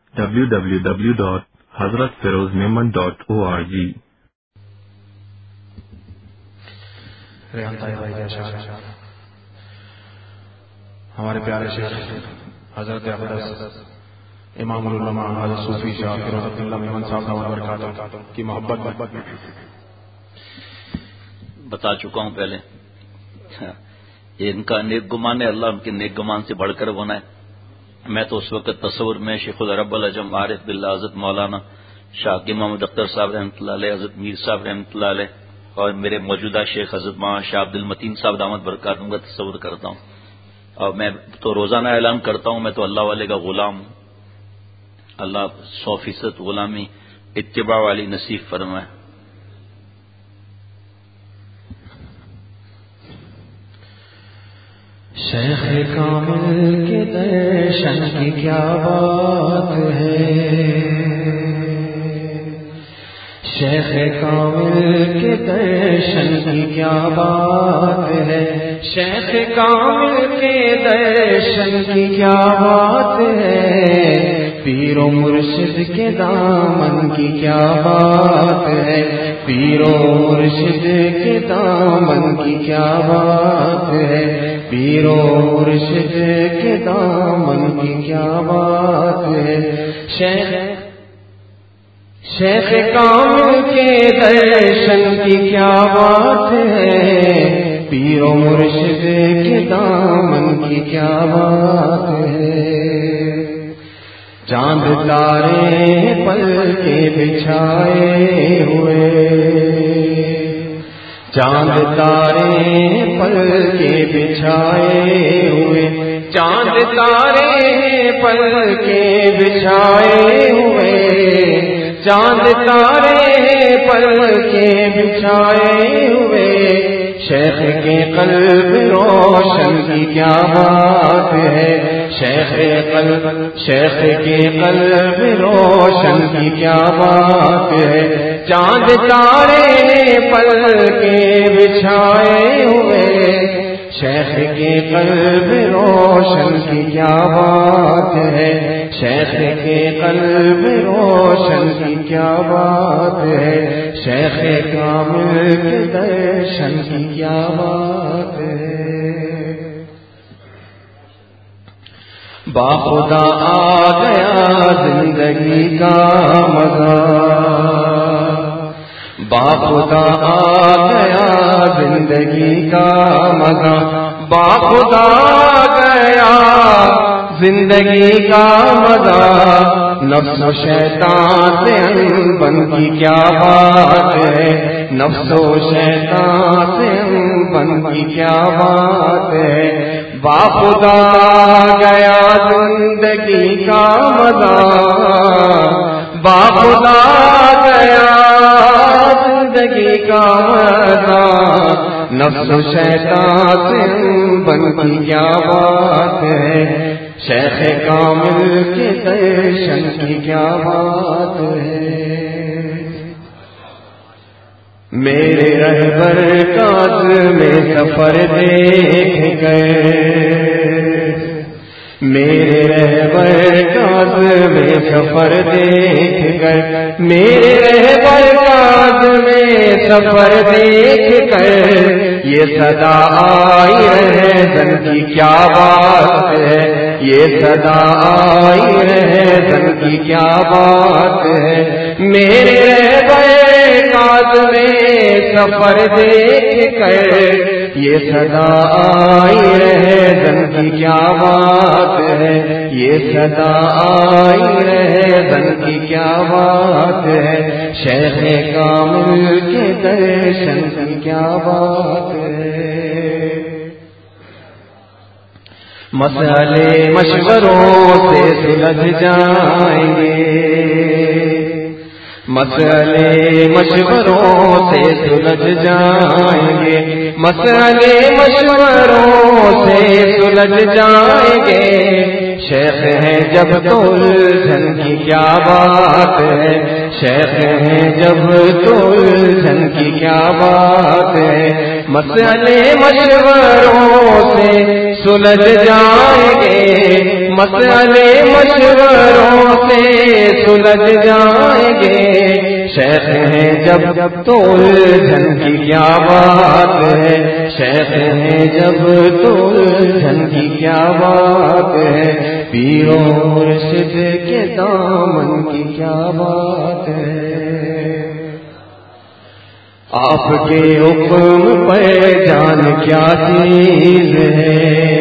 www.hazratfirozmemon.org. ہمارے پیارے شیخ حضرت اقدس امام العلماء حضرت صوفی شاہ فیروز اللہ میمن صاحب دامت برکاتہ کی محبت بتا چکا ہوں پہلے. یہ ان کا نیک گمان ہے، اللہ ان کے نیک گمان سے بڑھ کر بنا ہے. میں تو اس وقت تصور میں شیخ العرب العجم عارف باللہ حضرت مولانا شاہ محمد اختر صاحب رحمۃ اللہ علیہ، حضرت میر صاحب رحمۃ اللہ علیہ، اور میرے موجودہ شیخ حضرت مولانا شاہ عبد المتین صاحب دامت برکاتہ کا تصور کرتا ہوں. اور میں تو روزانہ اعلان کرتا ہوں میں تو اللہ والے کا غلام ہوں. اللہ 100% غلامی اتباع والی نصیب فرمائے. شیخ کامل کے درشن کی کیا بات ہے، شیخ کامل کے درشن کی کیا بات ہے، شیخ کامل کے درشن کی کیا بات ہے، پیر و مرشد کے دامن کی کیا بات ہے، پیر و مرشد کے دامن کی کیا بات ہے، پیر و مرشد کے دامن کی کیا بات ہے. شیخ کامل کے درشن کی کیا بات ہے، پیر و مرشد کے دامن کی کیا بات ہے. چاند تارے پل کے بچھائے ہوئے، چاند تارے پل کے بچھائے ہوئے، چاند تارے پل کے بچھائے ہوئے، چاند تارے پل کے بچھائے ہوئے. شیخ کے قلب روشن کی کیا بات ہے، شیخ کے قلب روشن کی کیا بات ہے. چاند تارے پل کے بچھائے ہوئے، شیخ کے قلب روشن کی کیا بات ہے، شیخ کے قلب روشن کی کیا بات ہے، شیخ کامل کے درشن کی کیا بات ہے. باخدا آ گیا زندگی کا مزہ، باخدا آ گیا زندگی کا مزہ، باخدا آ گیا زندگی کا مزہ. نفس و شیطان سے انبن کی کیا بات ہے، نفس و شیطان سے انبن کی کیا بات ہے. باخدا آ گیا زندگی کا مزہ، باخدا آ گیا زندگی کا مزہ. نفس و شیطان سے انبن کی کیا بات ہے، شیخ کامل کے درشن کی کیا بات ہے. میرے رہبر کاظم میں سفر دیکھ گئے، میرے رہبر کاظم میں سفر دیکھ گئے، میرے رہبر کاظم میں سفر دیکھ کر یہ صدا آئی رہے زن کی کیا بات ہے، یہ صدا آئی رہے زن کی کیا بات ہے. میرے رہبر کاظم میں سفر دیکھ کر یہ صدا آئی رہے زن کی کیا بات ہے، یہ صدا آئی رہے زن کی کیا بات ہے. شیخ کامل کے درشن کی کیا بات ہے. مسئلے مشوروں سے سلجھ جائیں گے، مسئلے مشوروں سے سلجھ جائیں گے، مسئلے مشوروں سے سلجھ جائیں گے. شیخ ہیں جب تو الجھن کی کیا بات ہے، شیخ ہیں جب تو الجھن کی کیا بات ہے. مسئلے مشوروں سے سلجھ جائیں گے، مسئلے مشوروں سے الجھ جائیں گے، شیخ ہیں جب تو الجھن کی کیا بات ہے، شیخ ہیں جب تو الجھن کی کیا بات ہے، پیر و مرشد کے دامن کی کیا بات ہے۔ آپ کے حکم پر جان کیا چیز ہے،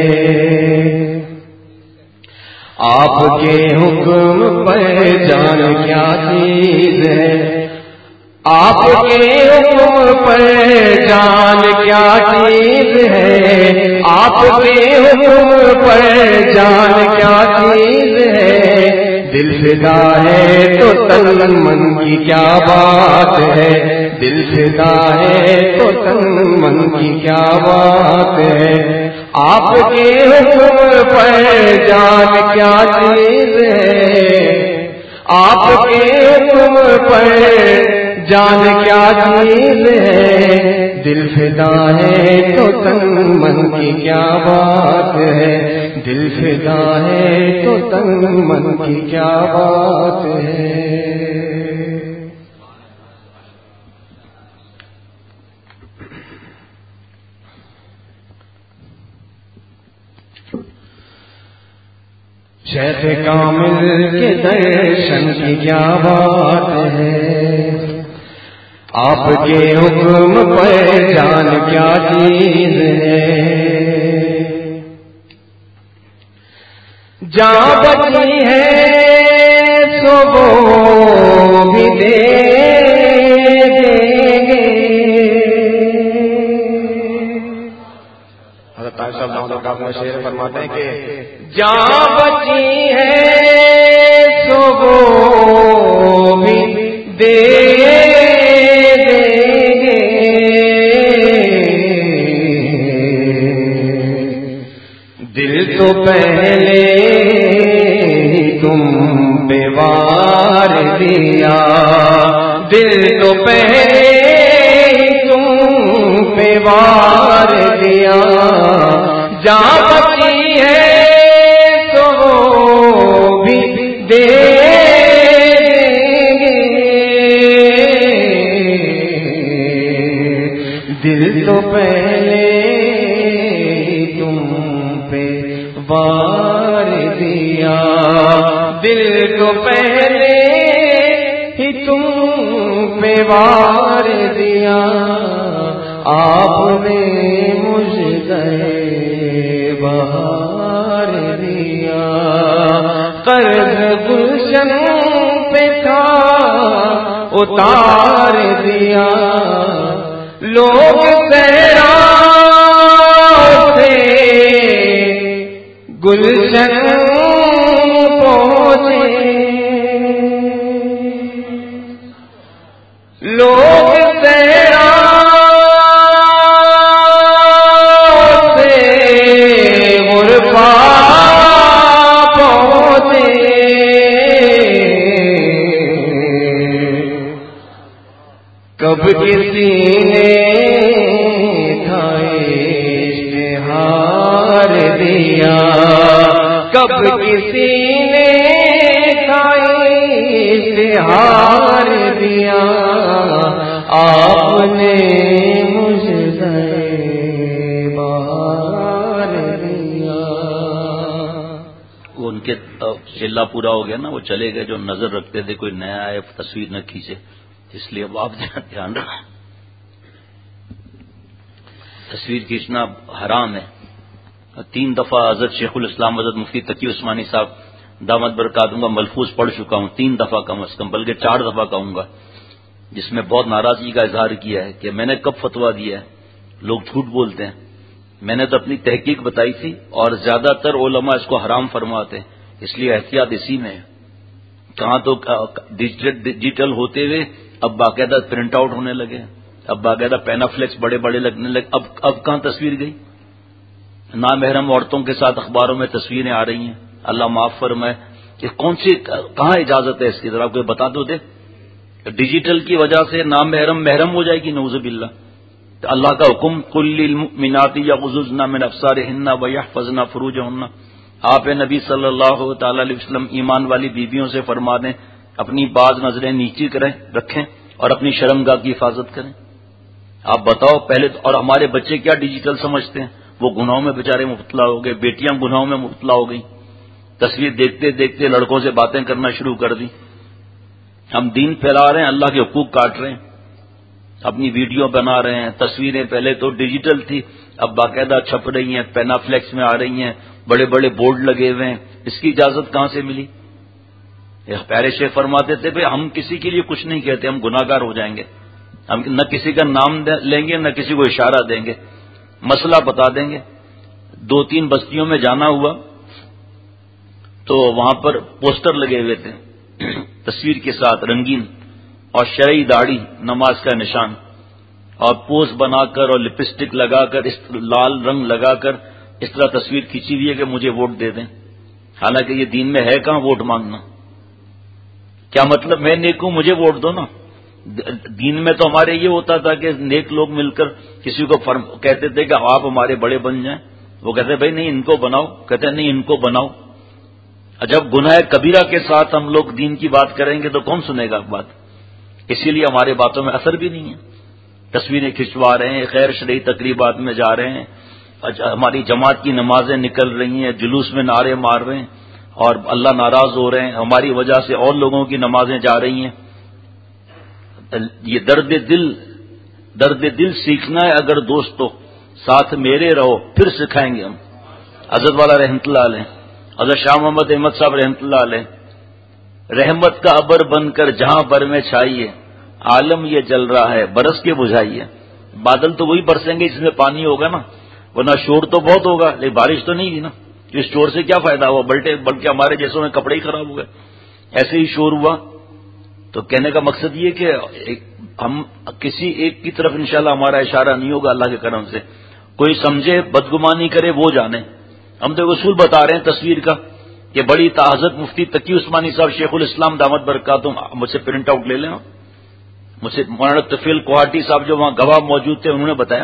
آپ کے حکم پر جان کیا چیز ہے، آپ کے حکم پر جان کیا چیز ہے، آپ کے حکم پر جان کیا چیز ہے، دل فدا ہے تو تن من کی کیا بات ہے، دل فدا ہے تو تن من کی کیا بات ہے، آپ کے حکم پر جان کیا چیز ہے، آپ کے حکم پر جان کیا چیز ہے، دل فدا ہے تو تن من کی کیا بات ہے، دل فدا ہے تو تن من کی کیا بات ہے۔ شیخ کامل کے درشن کی کیا بات ہے، آپ کے حکم پر جان کیا چیز ہے، جہاں بچی ہے سو وہ بھی دے دیں گے۔ حضرت طاہر صاحب دامت برکاتہ شعر فرماتے ہیں کہ جہاں بچی ہے سو وہ بھی دے دیں گے، دل تو پہلے ہی تم پہ وار دیا، دل تو پہلے ہی تم پہ وار دیا، جہاں بچی ہے تو بھی دے دیں گے، دل تو پہلے تم پہ وار دیا، دل تو پہلے ہی تم پہ وار دیا، آپ نے مجھے بہار دیا، قرض گلشن پہ تھا اتار دیا، لوگ صحرا سے گلشن پہنچے، لوگ صحرا سے غربا پہنچے، کب کسی نے تھا اشتہار دیا، کب کسی نے تھا اشتہار دیا، آپ نے مجھے بہار دیا۔ وہ ان کے چلہ پورا ہو گیا نا، وہ چلے گئے، جو نظر رکھتے تھے کوئی نیا آئے تصویر نہ کھینچے، اس لیے اب آپ دھیان رکھیں، تصویر کھینچنا حرام ہے۔ 3 دفعہ حضرت شیخ الاسلام حضرت مفتی تقی عثمانی صاحب دامت برکاتہم کا ملفوظ پڑھ چکا ہوں، 3 دفعہ کم از کم، بلکہ 4 دفعہ کہوں گا، جس میں بہت ناراضگی کا اظہار کیا ہے کہ میں نے کب فتویٰ دیا ہے، لوگ جھوٹ بولتے ہیں، میں نے تو اپنی تحقیق بتائی تھی، اور زیادہ تر علماء اس کو حرام فرماتے ہیں، اس لیے احتیاط اسی میں ہے۔ کہاں تو ڈیجیٹل ہوتے ہوئے اب باقاعدہ پرنٹ آؤٹ ہونے لگے، اب باقاعدہ پینافلیکس بڑے بڑے لگنے لگے، اب کہاں تصویر گئی؟ نامحرم عورتوں کے ساتھ اخباروں میں تصویریں آ رہی ہیں، اللہ معاف فرمائے، کہ کون سی کہاں اجازت ہے اس کی، ذرا کوئی بتا دو دے۔ ڈیجیٹل کی وجہ سے نامحرم محرم ہو جائے گی، نعوذ باللہ۔ تو اللہ کا حکم قل للمؤمنات یغضضن من ابصارهن ویحفظن فروجهن، آپ نبی صلی اللہ تعالی علیہ وسلم ایمان والی بیویوں سے فرما دیں اپنی بعض نظریں نیچی رکھیں اور اپنی شرمگاہ کی حفاظت کریں. آپ بتاؤ پہلے تو. اور ہمارے بچے کیا ڈیجیٹل سمجھتے ہیں؟ وہ گناہوں میں بیچارے مبتلا ہو گئے، بیٹیاں گناہوں میں مبتلا ہو گئی، تصویر دیکھتے دیکھتے لڑکوں سے باتیں کرنا شروع کر دی. ہم دین پھیلا رہے ہیں، اللہ کے حقوق کاٹ رہے ہیں، اپنی ویڈیو بنا رہے ہیں. تصویریں پہلے تو ڈیجیٹل تھی، اب باقاعدہ چھپ رہی ہیں، پینافلیکس میں آ رہی ہیں، بڑے بڑے بورڈ لگے ہوئے ہیں. اس کی اجازت کہاں سے ملی؟ پیارے شیخ فرماتے تھے بھائی ہم کسی کے لیے کچھ نہیں کہتے، ہم گناہگار ہو جائیں گے. ہم نہ کسی کا نام لیں گے نہ کسی کو اشارہ دیں گے، مسئلہ بتا دیں گے. 2-3 بستیوں میں جانا ہوا تو وہاں پر پوسٹر لگے ہوئے تھے تصویر کے ساتھ رنگین، اور شرعی داڑھی نماز کا نشان، اور پوز بنا کر اور لپسٹک لگا کر لال رنگ لگا کر اس طرح تصویر کھینچی ہوئی ہے کہ مجھے ووٹ دے دیں. حالانکہ یہ دین میں ہے کہاں ووٹ مانگنا؟ کیا مطلب میں نیک ہوں مجھے ووٹ دو نا؟ دین میں تو ہمارے یہ ہوتا تھا کہ نیک لوگ مل کر کسی کو کہتے تھے کہ آپ ہمارے بڑے بن جائیں. وہ کہتے بھائی نہیں ان کو بناؤ، کہتے نہیں ان کو بناؤ. جب گناہ کبیرہ کے ساتھ ہم لوگ دین کی بات کریں گے تو کون سنے گا بات؟ اسی لیے ہمارے باتوں میں اثر بھی نہیں ہے. تصویریں کھنچوا رہے ہیں، غیر شرعی تقریبات میں جا رہے ہیں، ہماری جماعت کی نمازیں نکل رہی ہیں، جلوس میں نعرے مار رہے ہیں اور اللہ ناراض ہو رہے ہیں، ہماری وجہ سے اور لوگوں کی نمازیں جا رہی ہیں. یہ درد دل سیکھنا ہے اگر دوستو ساتھ میرے رہو پھر سکھائیں گے ہم. حضرت والا رحمت اللہ علیہ، حضرت شاہ محمد احمد صاحب رحمت اللہ علیہ، رحمت کا ابر بن کر جہاں بر میں چھائیے، عالم یہ جل رہا ہے برس کے بجھائیے. بادل تو وہی برسیں گے جس میں پانی ہوگا نا، ورنہ شور تو بہت ہوگا لیکن بارش تو نہیں ہوئی نا. اس شور سے کیا فائدہ ہوا؟ بلکہ ہمارے جیسوں میں کپڑے ہی خراب ہو گئے. ایسے ہی شور ہوا. تو کہنے کا مقصد یہ کہ ہم کسی ایک کی طرف انشاءاللہ ہمارا اشارہ نہیں ہوگا اللہ کے کرم سے. کوئی سمجھے بدگمانی کرے وہ جانے. ہم تو اصول بتا رہے ہیں تصویر کا کہ بڑی حضرت مفتی تقی عثمانی صاحب شیخ الاسلام دامت برکاتہم مجھ سے پرنٹ آؤٹ لے لیں. مجھ سے مولانا طفیل کوہاٹی صاحب جو وہاں گواہ موجود تھے انہوں نے بتایا.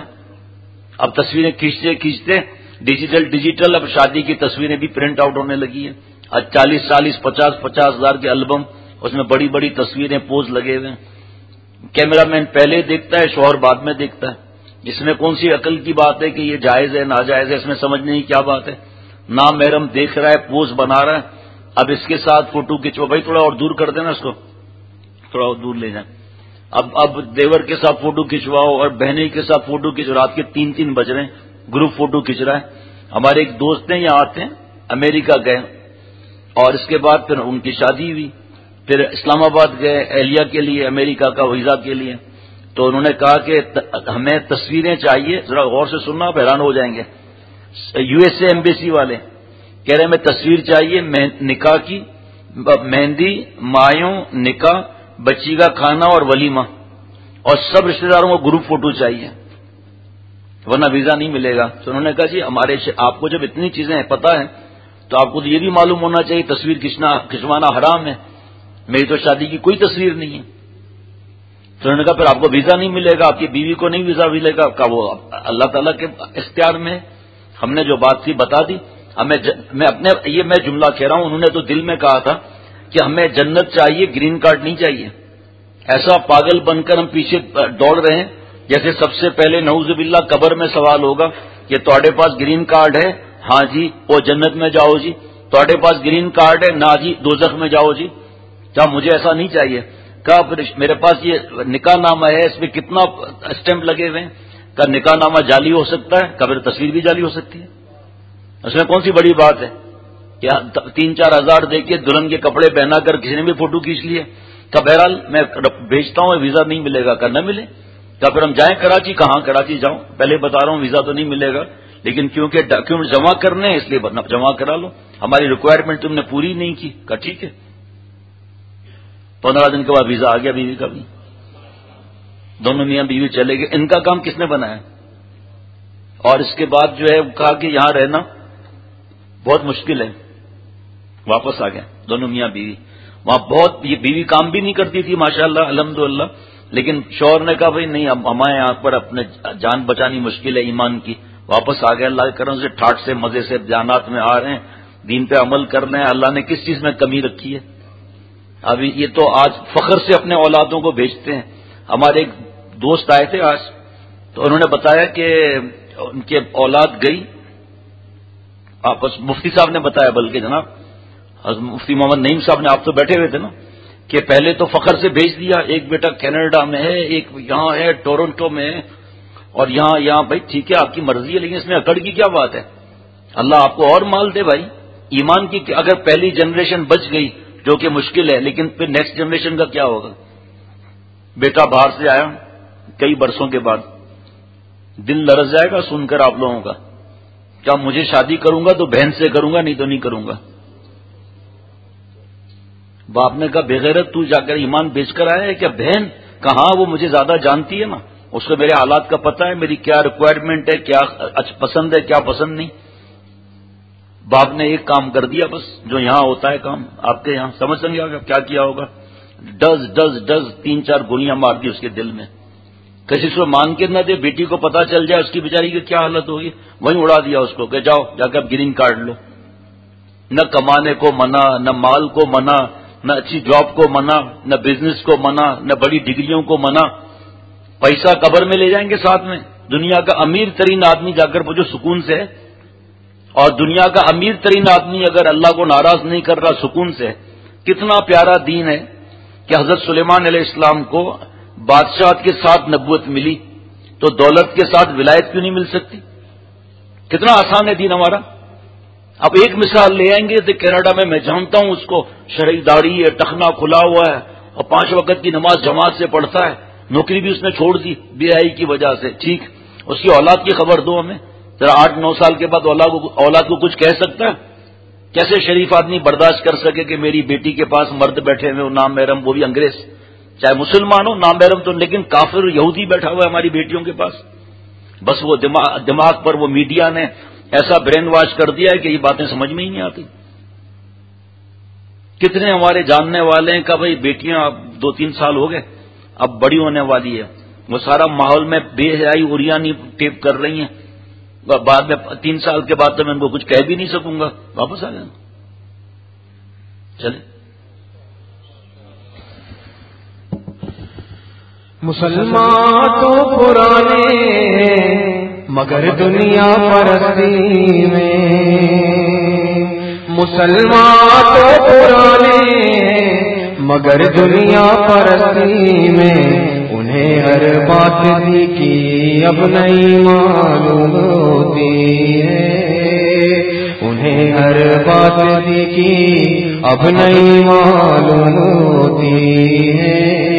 اب تصویریں کھینچتے ڈیجیٹل اب شادی کی تصویریں بھی پرنٹ آؤٹ ہونے لگی ہیں. آج 40 50 ہزار کے البم، اس میں بڑی بڑی تصویریں پوز لگے ہوئے ہیں. کیمرہ مین پہلے دیکھتا ہے، شوہر بعد میں دیکھتا ہے. جس میں کون سی عقل کی بات ہے کہ یہ جائز ہے ناجائز ہے؟ اس میں سمجھ نہیں کیا بات ہے. نامحرم دیکھ رہا ہے، پوز بنا رہا ہے. اب اس کے ساتھ فوٹو کھینچو، بھائی تھوڑا اور دور کر دینا اس کو، تھوڑا اور دور لے جائیں. اب دیور کے ساتھ فوٹو کھنچواؤ اور بہنیں کے ساتھ فوٹو کھینچو. رات کے 3 بج رہے ہیں، گروپ فوٹو کھینچ رہا ہے. ہمارے ایک دوست ہیں یہاں آتے ہیں، امریکہ گئے اور اس کے بعد پھر ان کی شادی ہوئی. پھر اسلام آباد گئے اہلیہ کے لیے، امریکہ کا ویزا کے لیے. تو انہوں نے کہا کہ ہمیں تصویریں چاہیے. ذرا غور سے سننا، آپ حیران ہو جائیں گے. USA ایمبیسی والے کہہ رہے ہیں ہمیں تصویر چاہیے نکاح کی، مہندی، مایوں، نکاح، بچی کا کھانا اور ولیمہ، اور سب رشتہ داروں کو گروپ فوٹو چاہیے ورنہ ویزا نہیں ملے گا. تو انہوں نے کہا جی آپ کو جب اتنی چیزیں پتہ ہیں تو آپ کو تو یہ بھی معلوم ہونا چاہیے تصویر کھنچوانا حرام ہے. میری تو شادی کی کوئی تصویر نہیں ہے. تو انہوں نے کہا پھر آپ کو ویزا نہیں ملے گا، آپ کی بیوی کو نہیں ویزا ملے گا. کہ وہ اللہ تعالیٰ کے اختیار میں. ہم نے جو بات تھی بتا دی. میں جملہ کہہ رہا ہوں، انہوں نے تو دل میں کہا تھا کہ ہمیں جنت چاہیے، گرین کارڈ نہیں چاہیے. ایسا پاگل بن کر ہم پیچھے دوڑ رہے ہیں جیسے سب سے پہلے نعوذ باللہ قبر میں سوال ہوگا کہ تہاڈے پاس گرین کارڈ ہے؟ ہاں جی. وہ جنت میں جاؤ جی. تہاڈے پاس گرین کارڈ ہے؟ نہ جی دوزخ میں جاؤ جی. کیا مجھے ایسا نہیں چاہیے؟ کہا میرے پاس یہ نکاح نامہ ہے، اس میں کتنا اسٹیمپ لگے ہوئے ہیں. کہا نکاح نامہ جعلی ہو سکتا ہے، کبھی تصویر بھی جعلی ہو سکتی ہے. اس میں کون سی بڑی بات ہے؟ کیا 3-4 ہزار دے کے دلہن کے کپڑے پہنا کر کسی نے بھی فوٹو کھینچ لیے. کہ بہرحال میں بھیجتا ہوں، ویزا نہیں ملے گا. کہ نہ ملے. کہ پھر ہم جائیں کراچی؟ کہاں کراچی جاؤں؟ پہلے بتا رہا ہوں ویزا تو نہیں ملے گا، لیکن کیونکہ ڈاکیومنٹ جمع کرنے ہیں اس لیے جمع کرا لو. ہماری ریکوائرمنٹ تم نے پوری نہیں کی. کہا ٹھیک ہے. 15 دن کے بعد ویزا آ گیا بیوی کا بھی. دونوں میاں بیوی چلے گئے. ان کا کام کس نے بنایا؟ اور اس کے بعد جو ہے کہا کہ یہاں رہنا بہت مشکل ہے. واپس آ گئے دونوں میاں بیوی. وہاں بہت یہ بیوی کام بھی نہیں کرتی تھی ماشاءاللہ الحمدللہ، لیکن شوہر نے کہا بھائی نہیں، اب ہمارے یہاں پر اپنے جان بچانی مشکل ہے ایمان کی. واپس آ گئے. اللہ کے کرم سے ٹھاٹ سے مزے سے جانات میں آ رہے ہیں، دین پہ عمل کر رہے ہیں. اللہ نے کس چیز میں کمی رکھی ہے؟ ابھی یہ تو آج فخر سے اپنے اولادوں کو بھیجتے ہیں. ہمارے ایک دوست آئے تھے آج، تو انہوں نے بتایا کہ ان کے اولاد گئی آپس، مفتی صاحب نے بتایا بلکہ جناب مفتی محمد نعیم صاحب نے، آپ تو بیٹھے ہوئے تھے نا، کہ پہلے تو فخر سے بھیج دیا، ایک بیٹا کینیڈا میں ہے، ایک یہاں ہے ٹورنٹو میں ہے، اور یہاں بھائی ٹھیک ہے آپ کی مرضی ہے، لیکن اس میں اکڑ کی کیا بات ہے؟ اللہ آپ کو اور مال دے بھائی. ایمان کی اگر پہلی جنریشن بچ گئی جو کہ مشکل ہے، لیکن پھر نیکسٹ جنریشن کا کیا ہوگا؟ بیٹا باہر سے آیا کئی برسوں کے بعد، دل لرز جائے گا سن کر آپ لوگوں کا، کیا مجھے شادی کروں گا تو بہن سے کروں گا، نہیں تو نہیں کروں گا. باپ نے کہا بغیرت تو جا کر ایمان بیچ کر آیا ہے کیا؟ بہن کہاں، وہ مجھے زیادہ جانتی ہے نا، اس کو میرے حالات کا پتہ ہے، میری کیا ریکوائرمنٹ ہے، کیا پسند ہے کیا پسند نہیں. باپ نے ایک کام کر دیا بس، جو یہاں ہوتا ہے کام آپ کے یہاں، سمجھ سمجھے گا کیا کیا ہوگا؟ ڈز 3-4 گولیاں مار دی اس کے دل میں. کسی سے مانگ کے نہ دے، بیٹی کو پتا چل جائے اس کی بیچاری کی کیا حالت ہوگی، وہیں اڑا دیا اس کو کہ جاؤ جا کے اب گرین کارڈ لو. نہ کمانے کو منع، نہ مال کو منع، نہ اچھی جاب کو منع، نہ بزنس کو منع، نہ بڑی ڈگریوں کو منع. پیسہ قبر میں لے جائیں گے ساتھ میں. دنیا کا امیر ترین آدمی جا کر پوچھو سکون سے ہے، اور دنیا کا امیر ترین آدمی اگر اللہ کو ناراض نہیں کر رہا سکون سے. کتنا پیارا دین ہے کہ حضرت سلیمان علیہ السلام کو بادشاہت کے ساتھ نبوت ملی، تو دولت کے ساتھ ولایت کیوں نہیں مل سکتی؟ کتنا آسان ہے دین ہمارا. اب ایک مثال لے آئیں گے تو کینیڈا میں جانتا ہوں اس کو، شرعی داڑھی ہے، ٹخنا کھلا ہوا ہے، اور 5 وقت کی نماز جماعت سے پڑھتا ہے. نوکری بھی اس نے چھوڑ دی بے حیائی کی وجہ سے. ٹھیک، اس کی اولاد کی خبر دو ہمیں ذرا. 8-9 سال کے بعد اولاد کو کچھ کہہ سکتا ہے؟ کیسے شریف آدمی برداشت کر سکے کہ میری بیٹی کے پاس مرد بیٹھے ہوئے نام محرم، وہ بھی انگریز، چاہے مسلمان ہو نام محرم تو، لیکن کافر یہودی بیٹھا ہوا ہے ہماری بیٹیوں کے پاس. بس وہ دماغ پر وہ میڈیا نے ایسا برین واش کر دیا ہے کہ یہ باتیں سمجھ میں ہی نہیں آتی. کتنے ہمارے جاننے والے ہیں کہ بھائی بیٹیاں اب 2-3 سال ہو گئے، اب بڑی ہونے والی ہے، وہ سارا ماحول میں بے حیائی اریانی ٹیپ کر رہی ہیں. بعد میں 3 سال کے بعد تو میں ان کو کچھ کہہ بھی نہیں سکوں گا، واپس آ جانا. چلے مسلمان تو پرانے مگر دنیا پرستی میں، مسلمان تو پرانے مگر دنیا پرستی میں، انہیں ہر بات کی اب نہیں معلوم ہوتی ہے، انہیں ہر بات کی اب نہیں معلوم ہوتی ہے.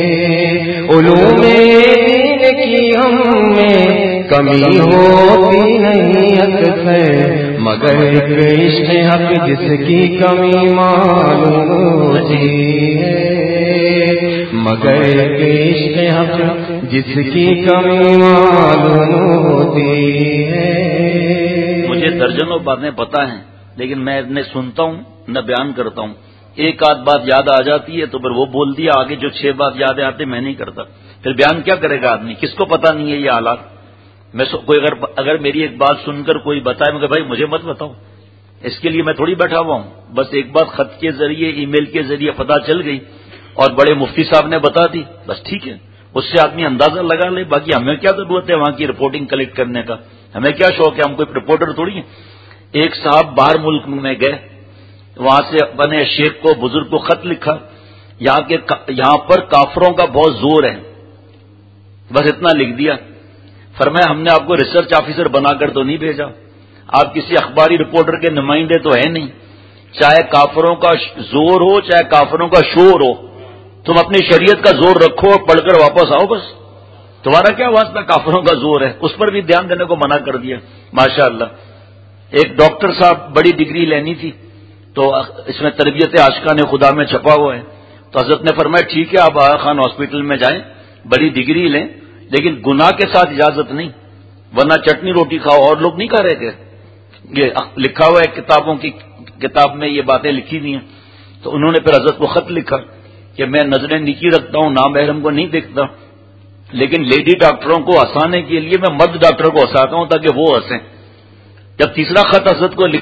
علوم دین کی ہم میں کمی ہوتی نہیں اکثر، مگر ایک عشق حق جس کی کمی معلوم ہوتی ہے، مگر ایک عشق حق جس کی کمی معلوم ہوتی ہے. مجھے درجنوں باتیں پتہ ہیں، لیکن میں نہ سنتا ہوں نہ بیان کرتا ہوں. ایک آدھ بات یاد آ جاتی ہے تو پھر وہ بول دیا، آگے جو 6 بات یاد آتے میں نہیں کرتا. پھر بیان کیا کرے گا آدمی؟ کس کو پتہ نہیں ہے یہ حالات؟ میں کوئی اگر میری ایک بات سن کر کوئی بتائے مگر بھائی مجھے مت بتاؤ، اس کے لیے میں تھوڑی بیٹھا ہوا ہوں. بس ایک بات خط کے ذریعے ای میل کے ذریعے پتہ چل گئی اور بڑے مفتی صاحب نے بتا دی، بس ٹھیک ہے، اس سے آدمی اندازہ لگا لے. باقی ہمیں کیا ضرورت ہے وہاں کی رپورٹنگ کلیکٹ کرنے کا؟ ہمیں کیا شوق ہے؟ ہم کوئی رپورٹر تھوڑی ہیں. ایک صاحب باہر ملک میں گئے، وہاں سے بنے شیخ کو بزرگ کو خط لکھا، یہاں پر کافروں کا بہت زور ہے، بس اتنا لکھ دیا. فرمایا ہم نے آپ کو ریسرچ آفیسر بنا کر تو نہیں بھیجا، آپ کسی اخباری رپورٹر کے نمائندے تو ہے نہیں. چاہے کافروں کا زور ہو چاہے کافروں کا شور ہو، تم اپنی شریعت کا زور رکھو اور پڑھ کر واپس آؤ. بس تمہارا کیا واسطہ کافروں کا زور ہے؟ اس پر بھی دھیان دینے کو منع کر دیا. ماشاء اللہ. ایک ڈاکٹر صاحب بڑی ڈگری لینی تھی، تو اس میں تربیت عاشقان خدا میں چھپا ہوا ہے، تو حضرت نے فرمایا ٹھیک ہے آپ آغا خان ہاسپٹل میں جائیں، بڑی ڈگری لیں، لیکن گناہ کے ساتھ اجازت نہیں، ورنہ چٹنی روٹی کھاؤ. اور لوگ نہیں کھا رہے تھے، یہ لکھا ہوا ہے کتابوں کی، کتاب میں یہ باتیں لکھی ہوئی ہیں. تو انہوں نے پھر حضرت کو خط لکھا کہ میں نظریں نیکی رکھتا ہوں، نام محرم کو نہیں دیکھتا، لیکن لیڈی ڈاکٹروں کو ہنسانے کے لیے میں مرد ڈاکٹر کو ہنساتا ہوں تاکہ وہ ہنسیں. جب تیسرا خط حضرت کو لکھا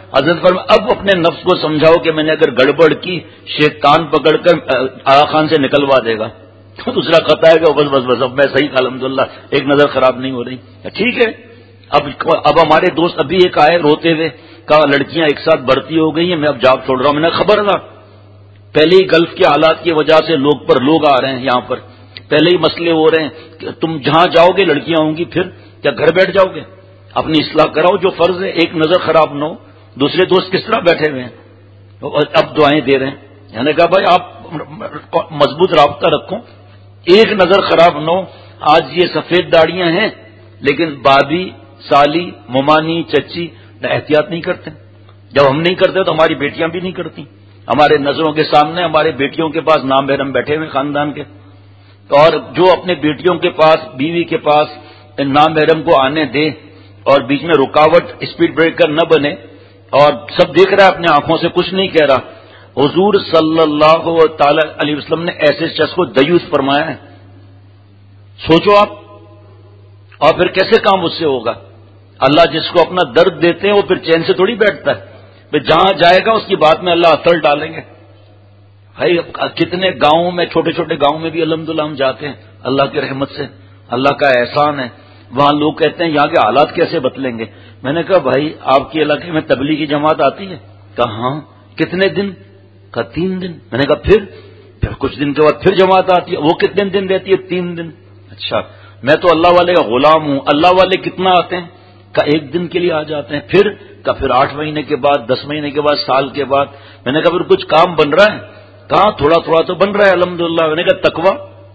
حضرت فرمایا اب اپنے نفس کو سمجھاؤ کہ میں نے اگر گڑبڑ کی شیطان پکڑ کر آغا خان سے نکلوا دے گا. تو دوسرا خطا ہے کہ بس اب میں صحیح تھا الحمدللہ، ایک نظر خراب نہیں ہو رہی. ٹھیک ہے. اب ہمارے دوست ابھی ایک آئے روتے ہوئے، کہا لڑکیاں ایک ساتھ بھرتی ہو گئی ہیں، میں اب جاب چھوڑ رہا ہوں. میں نے خبر تھا پہلے ہی گلف کے حالات کی وجہ سے لوگ آ رہے ہیں یہاں پر، پہلے ہی مسئلے ہو رہے ہیں کہ تم جہاں جاؤ گے لڑکیاں ہوں گی، پھر کیا گھر بیٹھ جاؤ گے؟ اپنی اصلاح کراؤ جو فرض ہے. ایک نظر خراب نہ ہو. دوسرے دوست کس طرح بیٹھے ہوئے ہیں اب دعائیں دے رہے ہیں. میں نے کہا بھائی آپ مضبوط رابطہ رکھو، ایک نظر خراب نہ ہو. آج یہ سفید داڑیاں ہیں لیکن بابی، سالی، ممانی، چچی احتیاط نہیں کرتے. جب ہم نہیں کرتے تو ہماری بیٹیاں بھی نہیں کرتی. ہمارے نظروں کے سامنے ہمارے بیٹیوں کے پاس نام محرم بیٹھے ہوئے خاندان کے، اور جو اپنے بیٹیوں کے پاس، بیوی کے پاس نام محرم کو آنے دے اور بیچ میں رکاوٹ، اسپیڈ بریکر نہ بنے، اور سب دیکھ رہا ہے اپنے آنکھوں سے، کچھ نہیں کہہ رہا. حضور صلی اللہ تعالی علیہ وسلم نے ایسے شخص کو دیوس فرمایا ہے. سوچو آپ. اور پھر کیسے کام اس سے ہوگا؟ اللہ جس کو اپنا درد دیتے ہیں وہ پھر چین سے تھوڑی بیٹھتا ہے. پھر جہاں جائے گا اس کی بات میں اللہ اثر ڈالیں گے. بھائی کتنے گاؤں میں، چھوٹے چھوٹے گاؤں میں بھی الحمدللہ ہم جاتے ہیں، اللہ کی رحمت سے، اللہ کا احسان ہے. وہاں لوگ کہتے ہیں یہاں کے حالات کیسے بتلیں گے؟ میں نے کہا بھائی آپ کے علاقے میں تبلیغی جماعت آتی ہے؟ کہا ہاں. کتنے دن؟ کہا 3 دن. میں نے کہا پھر کچھ دن کے بعد پھر جماعت آتی ہے. وہ کتنے دن رہتی ہے؟ 3 دن. اچھا میں تو اللہ والے کا غلام ہوں. اللہ والے کتنا آتے ہیں؟ کہا 1 دن کے لیے آ جاتے ہیں. پھر 8 مہینے کے بعد، 10 مہینے کے بعد، سال کے بعد. میں نے کہا پھر کچھ کام بن رہا ہے؟ کہاں تھوڑا تھوڑا تو بن رہا ہے الحمدللہ. میں نے کہا تقویٰ؟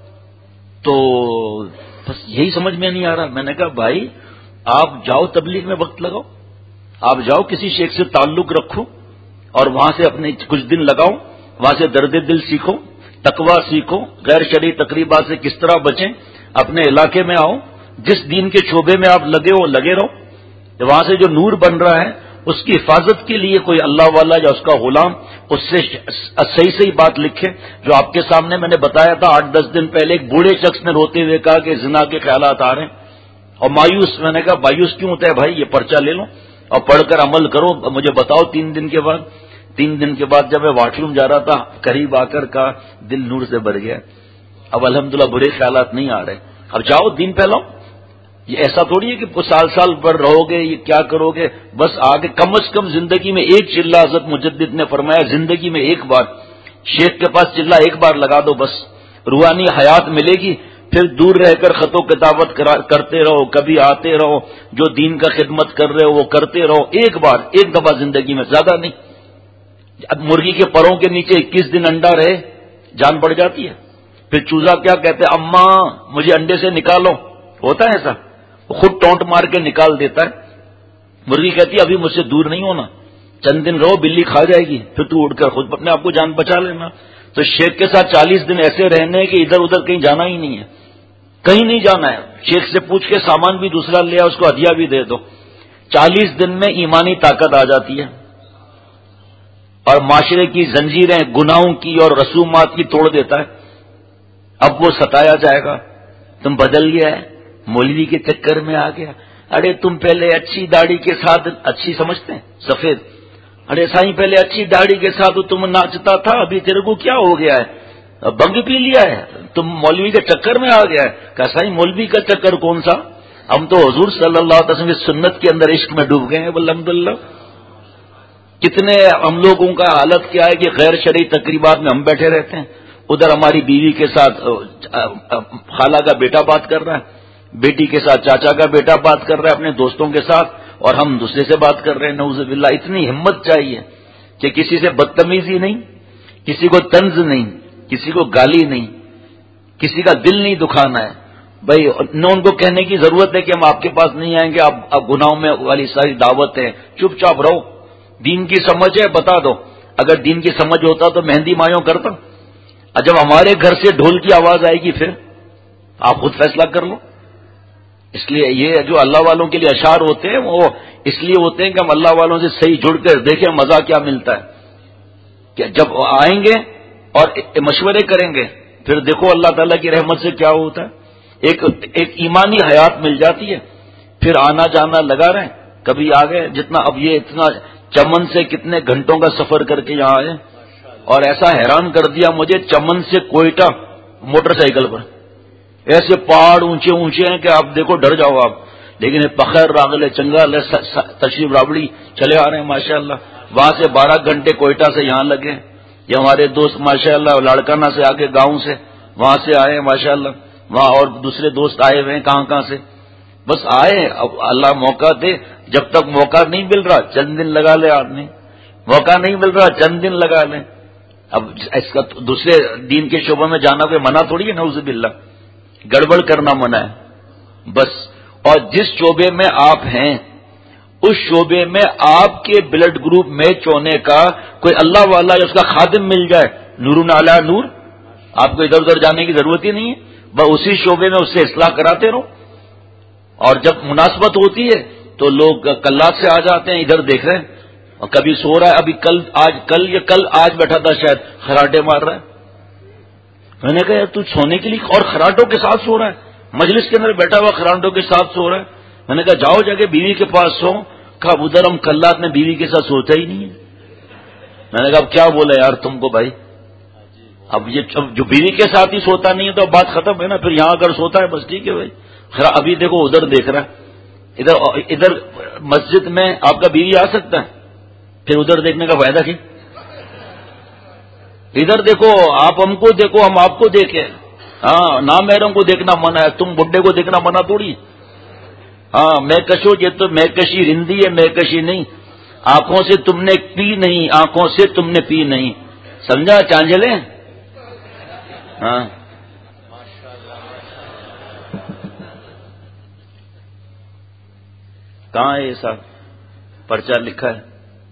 تو بس یہی سمجھ میں نہیں آ رہا. میں نے کہا بھائی آپ جاؤ تبلیغ میں وقت لگاؤ، آپ جاؤ کسی شیخ سے تعلق رکھو اور وہاں سے اپنے کچھ دن لگاؤ، وہاں سے درد دل سیکھو، تقویٰ سیکھو، غیر شرعی تقریبات سے کس طرح بچیں. اپنے علاقے میں آؤ، جس دین کے شعبے میں آپ لگے ہو لگے رہو. وہاں سے جو نور بن رہا ہے اس کی حفاظت کے لیے کوئی اللہ والا یا اس کا غلام اس سے صحیح بات لکھے. جو آپ کے سامنے میں نے بتایا تھا 8-10 دن پہلے، ایک بوڑھے شخص نے روتے ہوئے کہا کہ زنا کے خیالات آ رہے ہیں اور مایوس. میں نے کہا مایوس کیوں ہوتا ہے بھائی؟ یہ پرچہ لے لو اور پڑھ کر عمل کرو. مجھے بتاؤ 3 دن کے بعد. 3 دن کے بعد جب میں واش روم جا رہا تھا قریب آ کر کہا دل نور سے بھر گیا. اب الحمدللہ برے خیالات نہیں آ رہے. اب جاؤ دین پھیلاؤ. یہ ایسا تھوڑی ہے کہ سال بھر رہو گے، یہ کیا کرو گے؟ بس آگے کم از کم زندگی میں ایک چلہ، حضرت مجدد نے فرمایا زندگی میں ایک بار شیخ کے پاس چلہ ایک بار لگا دو، بس روحانی حیات ملے گی. پھر دور رہ کر خط و کتابت کرتے رہو، کبھی آتے رہو، جو دین کا خدمت کر رہے ہو وہ کرتے رہو. ایک بار، ایک دفعہ زندگی میں، زیادہ نہیں. اب مرغی کے پروں کے نیچے 21 دن انڈا رہے جان پڑ جاتی ہے. پھر چوزا کیا کہتے ہیں؟ اماں مجھے انڈے سے نکالو. ہوتا ہے ایسا؟ خود ٹونٹ مار کے نکال دیتا ہے. مرغی کہتی ہے ابھی مجھ سے دور نہیں ہونا، چند دن رہو، بلی کھا جائے گی، پھر تو اڑ کر خود اپنے آپ کو جان بچا لینا. تو شیخ کے ساتھ 40 دن ایسے رہنے کہ ادھر ادھر کہیں جانا ہی نہیں ہے، کہیں نہیں جانا ہے. شیخ سے پوچھ کے سامان بھی دوسرا لیا، اس کو ہدیہ بھی دے دو. 40 دن میں ایمانی طاقت آ جاتی ہے اور معاشرے کی زنجیریں گناہوں کی اور رسومات کی توڑ دیتا ہے. اب وہ ستایا جائے گا تم بدل گیا ہے، مولوی کے چکر میں آ گیا. ارے تم پہلے اچھی داڑھی کے ساتھ، اچھی سمجھتے ہیں سفید، ارے سائیں پہلے اچھی داڑھی کے ساتھ تم ناچتا تھا، ابھی تیرے کو کیا ہو گیا ہے؟ بنگ پی لیا ہے، تم مولوی کے چکر میں آ گیا ہے. کہ سائیں مولوی کا چکر کون سا؟ ہم تو حضور صلی اللہ علیہ وسلم کی سنت کے اندر عشق میں ڈوب گئے ہیں الحمدللہ. کتنے ہم لوگوں کا حالت کیا ہے کہ غیر شرعی تقریبات میں ہم بیٹھے رہتے ہیں. ادھر ہماری بیوی کے ساتھ خالہ کا بیٹا بات کر رہا ہے، بیٹی کے ساتھ چاچا کا بیٹا بات کر رہا ہے اپنے دوستوں کے ساتھ، اور ہم دوسرے سے بات کر رہے ہیں. نعوذ باللہ. اتنی ہمت چاہیے کہ کسی سے بدتمیزی نہیں، کسی کو طنز نہیں، کسی کو گالی نہیں، کسی کا دل نہیں دکھانا ہے. بھائی نہ ان کو کہنے کی ضرورت ہے کہ ہم آپ کے پاس نہیں آئیں گے، آپ گناہوں میں والی ساری دعوت ہے، چپ چاپ رہو. دین کی سمجھ ہے بتا دو. اگر دین کی سمجھ ہوتا تو مہندی مایوں کرتا. جب ہمارے گھر سے ڈھول کی آواز آئے گی پھر آپ خود فیصلہ کر لو. اس لیے یہ جو اللہ والوں کے لیے اشعار ہوتے ہیں وہ اس لیے ہوتے ہیں کہ ہم اللہ والوں سے صحیح جڑ کر دیکھیں مزہ کیا ملتا ہے. کہ جب آئیں گے اور مشورے کریں گے پھر دیکھو اللہ تعالیٰ کی رحمت سے کیا ہوتا ہے. ایک ایمانی حیات مل جاتی ہے. پھر آنا جانا لگا رہے، کبھی آ گئے. جتنا اب یہ اتنا چمن سے کتنے گھنٹوں کا سفر کر کے یہاں آئے، اور ایسا حیران کر دیا مجھے، چمن سے کوئٹہ موٹر سائیکل پر، ایسے پہاڑ اونچے اونچے ہیں کہ آپ دیکھو ڈر جاؤ آپ، لیکن بخیر راغلے چنگال تشریف راوڑی چلے آ رہے ہیں ماشاءاللہ. وہاں سے 12 گھنٹے کوئٹہ سے یہاں لگے. یہ ہمارے دوست ماشاءاللہ لاڑکانہ سے آگے گاؤں سے وہاں سے آئے ماشاءاللہ، وہاں اور دوسرے دوست آئے ہوئے ہیں کہاں سے، بس آئے. اب اللہ موقع دے، جب تک موقع نہیں مل رہا چند دن لگا لے آدمی، موقع نہیں مل رہا چند دن لگا لیں. اب اس کا دوسرے دین کے شعبوں میں جانا کوئی منع تھوڑی ہے، نعوذ باللہ، گڑبڑ کرنا منع ہے بس. اور جس شعبے میں آپ ہیں اس شعبے میں آپ کے بلڈ گروپ میچ ہونے کا کوئی اللہ والا یا اس کا خادم مل جائے، نور علی نور، آپ کو ادھر ادھر جانے کی ضرورت ہی نہیں ہے، بس اسی شعبے میں اس سے اصلاح کراتے رہو. اور جب مناسبت ہوتی ہے تو لوگ کلات سے آ جاتے ہیں، ادھر دیکھ رہے ہیں، اور کبھی سو رہا ہے، ابھی کل آج بیٹھا تھا شاید خراٹے مار رہا ہے. میں نے کہا یار تو سونے کے لیے اور خراٹوں کے ساتھ سو رہا ہے، مجلس کے اندر بیٹھا ہوا خراٹوں کے ساتھ سو رہا ہے. میں نے کہا جاؤ جا کے بیوی کے پاس سو. کہا ادھر ہم کلات میں بیوی کے ساتھ سوتا ہی نہیں ہے. میں نے کہا اب کیا بولا یار تم کو بھائی، اب یہ جو بیوی کے ساتھ ہی سوتا نہیں ہے تو اب بات ختم ہے نا، پھر یہاں اگر سوتا ہے بس ٹھیک ہے بھائی. ابھی دیکھو ادھر دیکھ رہا ہے، ادھر مسجد میں آپ کا بیوی آ سکتا ہے، پھر ادھر دیکھنے کا فائدہ کیا؟ ادھر دیکھو، آپ ہم کو دیکھو ہم آپ کو دیکھیں. ہاں نامحرم کو دیکھنا منع ہے، تم بڈھے کو دیکھنا منع تھوڑی. ہاں میں کشو، یہ تو میں کشی رندی ہے، میں کشی نہیں. آنکھوں سے تم نے پی نہیں، آنکھوں سے تم نے پی نہیں، سمجھا چانجلے؟ ہاں کہاں ہے یہ صاحب؟ پرچہ لکھا ہے،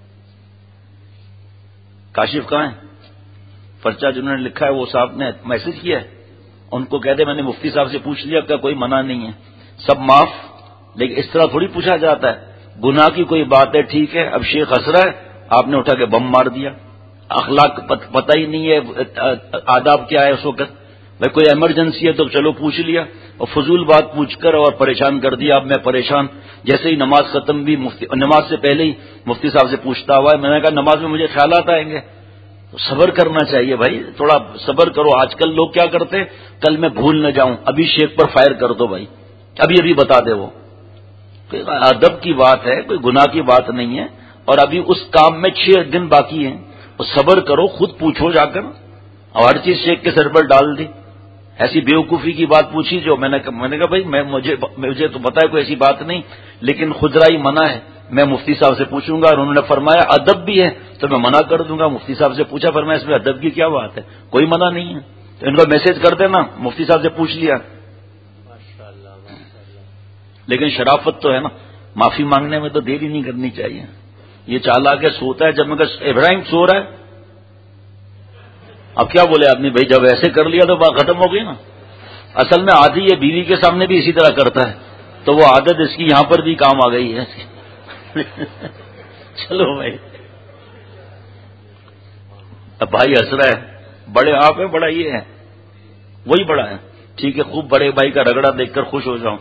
کاشف کہاں ہے؟ پرچہ جنہوں نے لکھا ہے وہ صاحب نے میسج کیا ہے، ان کو کہہ دے میں نے مفتی صاحب سے پوچھ لیا کہ کوئی منع نہیں ہے، سب معاف. لیکن اس طرح تھوڑی پوچھا جاتا ہے، گناہ کی کوئی بات ہے ٹھیک ہے، اب شیخ ہنس رہا ہے آپ نے اٹھا کے بم مار دیا، اخلاق پتہ ہی نہیں ہے آداب کیا ہے اس وقت. بھائی کوئی ایمرجنسی ہے تو چلو پوچھ لیا، اور فضول بات پوچھ کر اور پریشان کر دیا. اب میں پریشان، جیسے ہی نماز ختم بھی نماز سے پہلے ہی مفتی صاحب سے پوچھتا ہوا ہے. میں نے کہا نماز میں مجھے خیالات آئیں گے، صبر کرنا چاہیے بھائی، تھوڑا صبر کرو. آج کل لوگ کیا کرتے، کل میں بھول نہ جاؤں، ابھی شیخ پر فائر کر دو بھائی، ابھی بتا دے. وہ ادب کی بات ہے، کوئی گناہ کی بات نہیں ہے، اور ابھی اس کام میں 6 دن باقی ہیں. صبر کرو، خود پوچھو جا کر، اور ہر چیز شیخ کے سر پر ڈال دی. ایسی بیوقوفی کی بات پوچھی جو میں نے کہا بھائی مجھے تو پتا ہے کوئی ایسی بات نہیں، لیکن خدرائی منع ہے، میں مفتی صاحب سے پوچھوں گا. اور انہوں نے فرمایا ادب بھی ہے تو میں منع کر دوں گا. مفتی صاحب سے پوچھا، فرمایا اس میں ادب کی کیا بات ہے، کوئی منع نہیں ہے. تو ان کو میسج کر دینا مفتی صاحب سے پوچھ لیا. لیکن شرافت تو ہے نا، معافی مانگنے میں تو دیر ہی نہیں کرنی چاہیے. یہ چالا کے سوتا ہے، جب میں کہا ابراہیم سو رہا ہے، اب کیا بولے آدمی بھائی، جب ایسے کر لیا تو بات ختم ہو گئی نا. اصل میں آدھی یہ بیوی کے سامنے بھی اسی طرح کرتا ہے، تو وہ عادت اس کی یہاں پر بھی کام آ گئی ہے. چلو بھائی، اب بھائی ہنس رہا ہے، بڑے آپ ہیں، بڑا یہ ہے، وہی بڑا ہے، ٹھیک ہے. خوب بڑے بھائی کا رگڑا دیکھ کر خوش ہو جاؤں.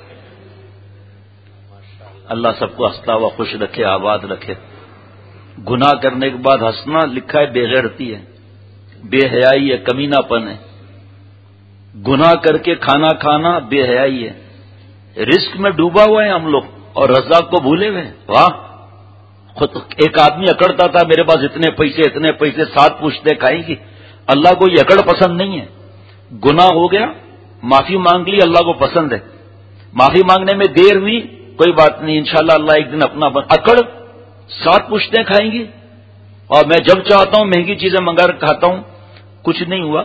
اللہ سب کو ہنستا ہوا خوش رکھے، آباد رکھے. گناہ کرنے کے بعد ہنسنا لکھا ہے بے غیرتی ہے، بے حیائی ہے، کمینہ پن ہے. گناہ کر کے کھانا کھانا بے حیائی ہے. رزق میں ڈوبا ہوا ہے ہم لوگ اور رزاق کو بھولے ہوئے. واہ، خود ایک آدمی اکڑتا تھا میرے پاس اتنے پیسے 7 پوچھتے کھائیں گی. اللہ کو یہ اکڑ پسند نہیں ہے. گناہ ہو گیا، معافی مانگ لی، اللہ کو پسند ہے. معافی مانگنے میں دیر ہوئی کوئی بات نہیں، انشاءاللہ اللہ ایک دن اپنا اکڑ 7 پوچھتے کھائیں گی، اور میں جب چاہتا ہوں مہنگی چیزیں منگا کر کھاتا ہوں. کچھ نہیں ہوا،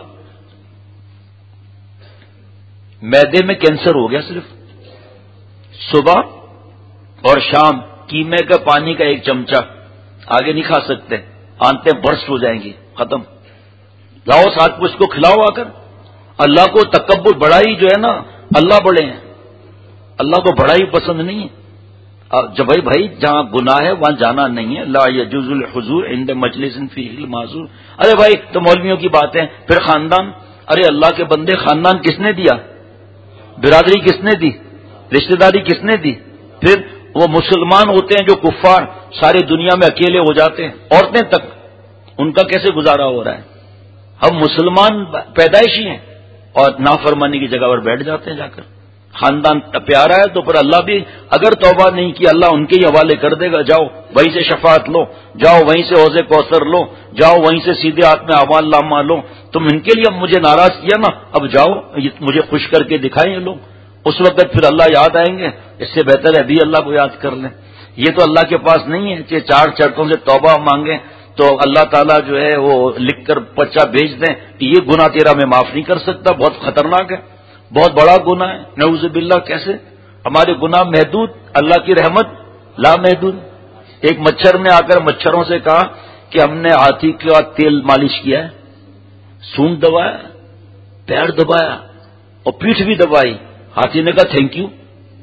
معدے میں کینسر ہو گیا. صرف صبح اور شام کیمے کا پانی کا 1 چمچہ، آگے نہیں کھا سکتے، آنتیں برسٹ ہو جائیں گی، ختم. لاؤ 7 پوچھ کو کھلاؤ آ کر. اللہ کو تکبر، بڑائی جو ہے نا، اللہ بڑے ہیں، اللہ کو بڑائی پسند نہیں ہے. جب بھائی جہاں گناہ ہے وہاں جانا نہیں ہے. لا یجوز الحضور عند مجلس فیہ المعذور. ارے بھائی تو مولویوں کی باتیں، پھر خاندان، ارے اللہ کے بندے، خاندان کس نے دیا؟ برادری کس نے دی؟ رشتہ داری کس نے دی؟ پھر وہ مسلمان ہوتے ہیں جو کفار ساری دنیا میں اکیلے ہو جاتے ہیں، عورتیں تک، ان کا کیسے گزارا ہو رہا ہے؟ ہم مسلمان پیدائشی ہیں اور نافرمانی کی جگہ پر بیٹھ جاتے ہیں جا کر. خاندان پیارا ہے تو پھر اللہ بھی اگر توبہ نہیں کی اللہ ان کے ہی حوالے کر دے گا، جاؤ وہیں سے شفاعت لو، جاؤ وہیں سے حوض کوثر لو، جاؤ وہیں سے سیدھے ہاتھ میں اعمال نامہ لو. تم ان کے لیے اب مجھے ناراض کیا نا، اب جاؤ مجھے خوش کر کے دکھائیں یہ لوگ. اس وقت پھر اللہ یاد آئیں گے. اس سے بہتر ہے ابھی اللہ کو یاد کر لیں. یہ تو اللہ کے پاس نہیں ہے کہ چار چرتوں سے توبہ مانگیں تو اللہ تعالیٰ جو ہے وہ لکھ کر پرچہ بھیج دیں کہ یہ گناہ تیرا میں معاف نہیں کر سکتا، بہت خطرناک ہے، بہت بڑا گناہ ہے. نعوذ باللہ. کیسے ہمارے گناہ محدود، اللہ کی رحمت لا محدود. ایک مچھر نے آ کر مچھروں سے کہا کہ ہم نے ہاتھی کا تیل مالش کیا ہے، سونڈ دبایا، پیر دبایا اور پیٹھ بھی دبائی. ہاتھی نے کہا تھینک یو.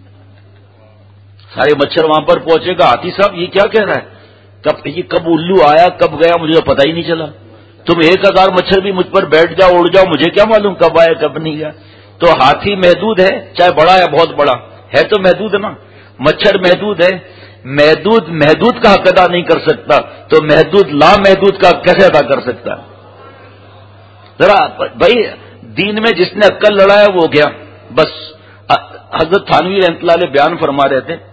سارے مچھر وہاں پر پہنچے گا ہاتھی صاحب یہ کیا کہہ رہا ہے، کب الو آیا کب گیا مجھے تو پتہ ہی نہیں چلا. تم 1000 مچھر بھی مجھ پر بیٹھ جاؤ اڑ جاؤ مجھے کیا معلوم کب آیا کب نہیں گیا. تو ہاتھی محدود ہے، چاہے بڑا ہے بہت بڑا ہے تو محدود ہے نا. مچھر محدود ہے، محدود کا حق ادا نہیں کر سکتا تو محدود لا محدود کا کیسے ادا کر سکتا ہے؟ ذرا بھائی دین میں جس نے عقل لڑایا وہ گیا بس. حضرت تھانوی رحمۃ اللہ علیہ بیان فرما رہے تھے،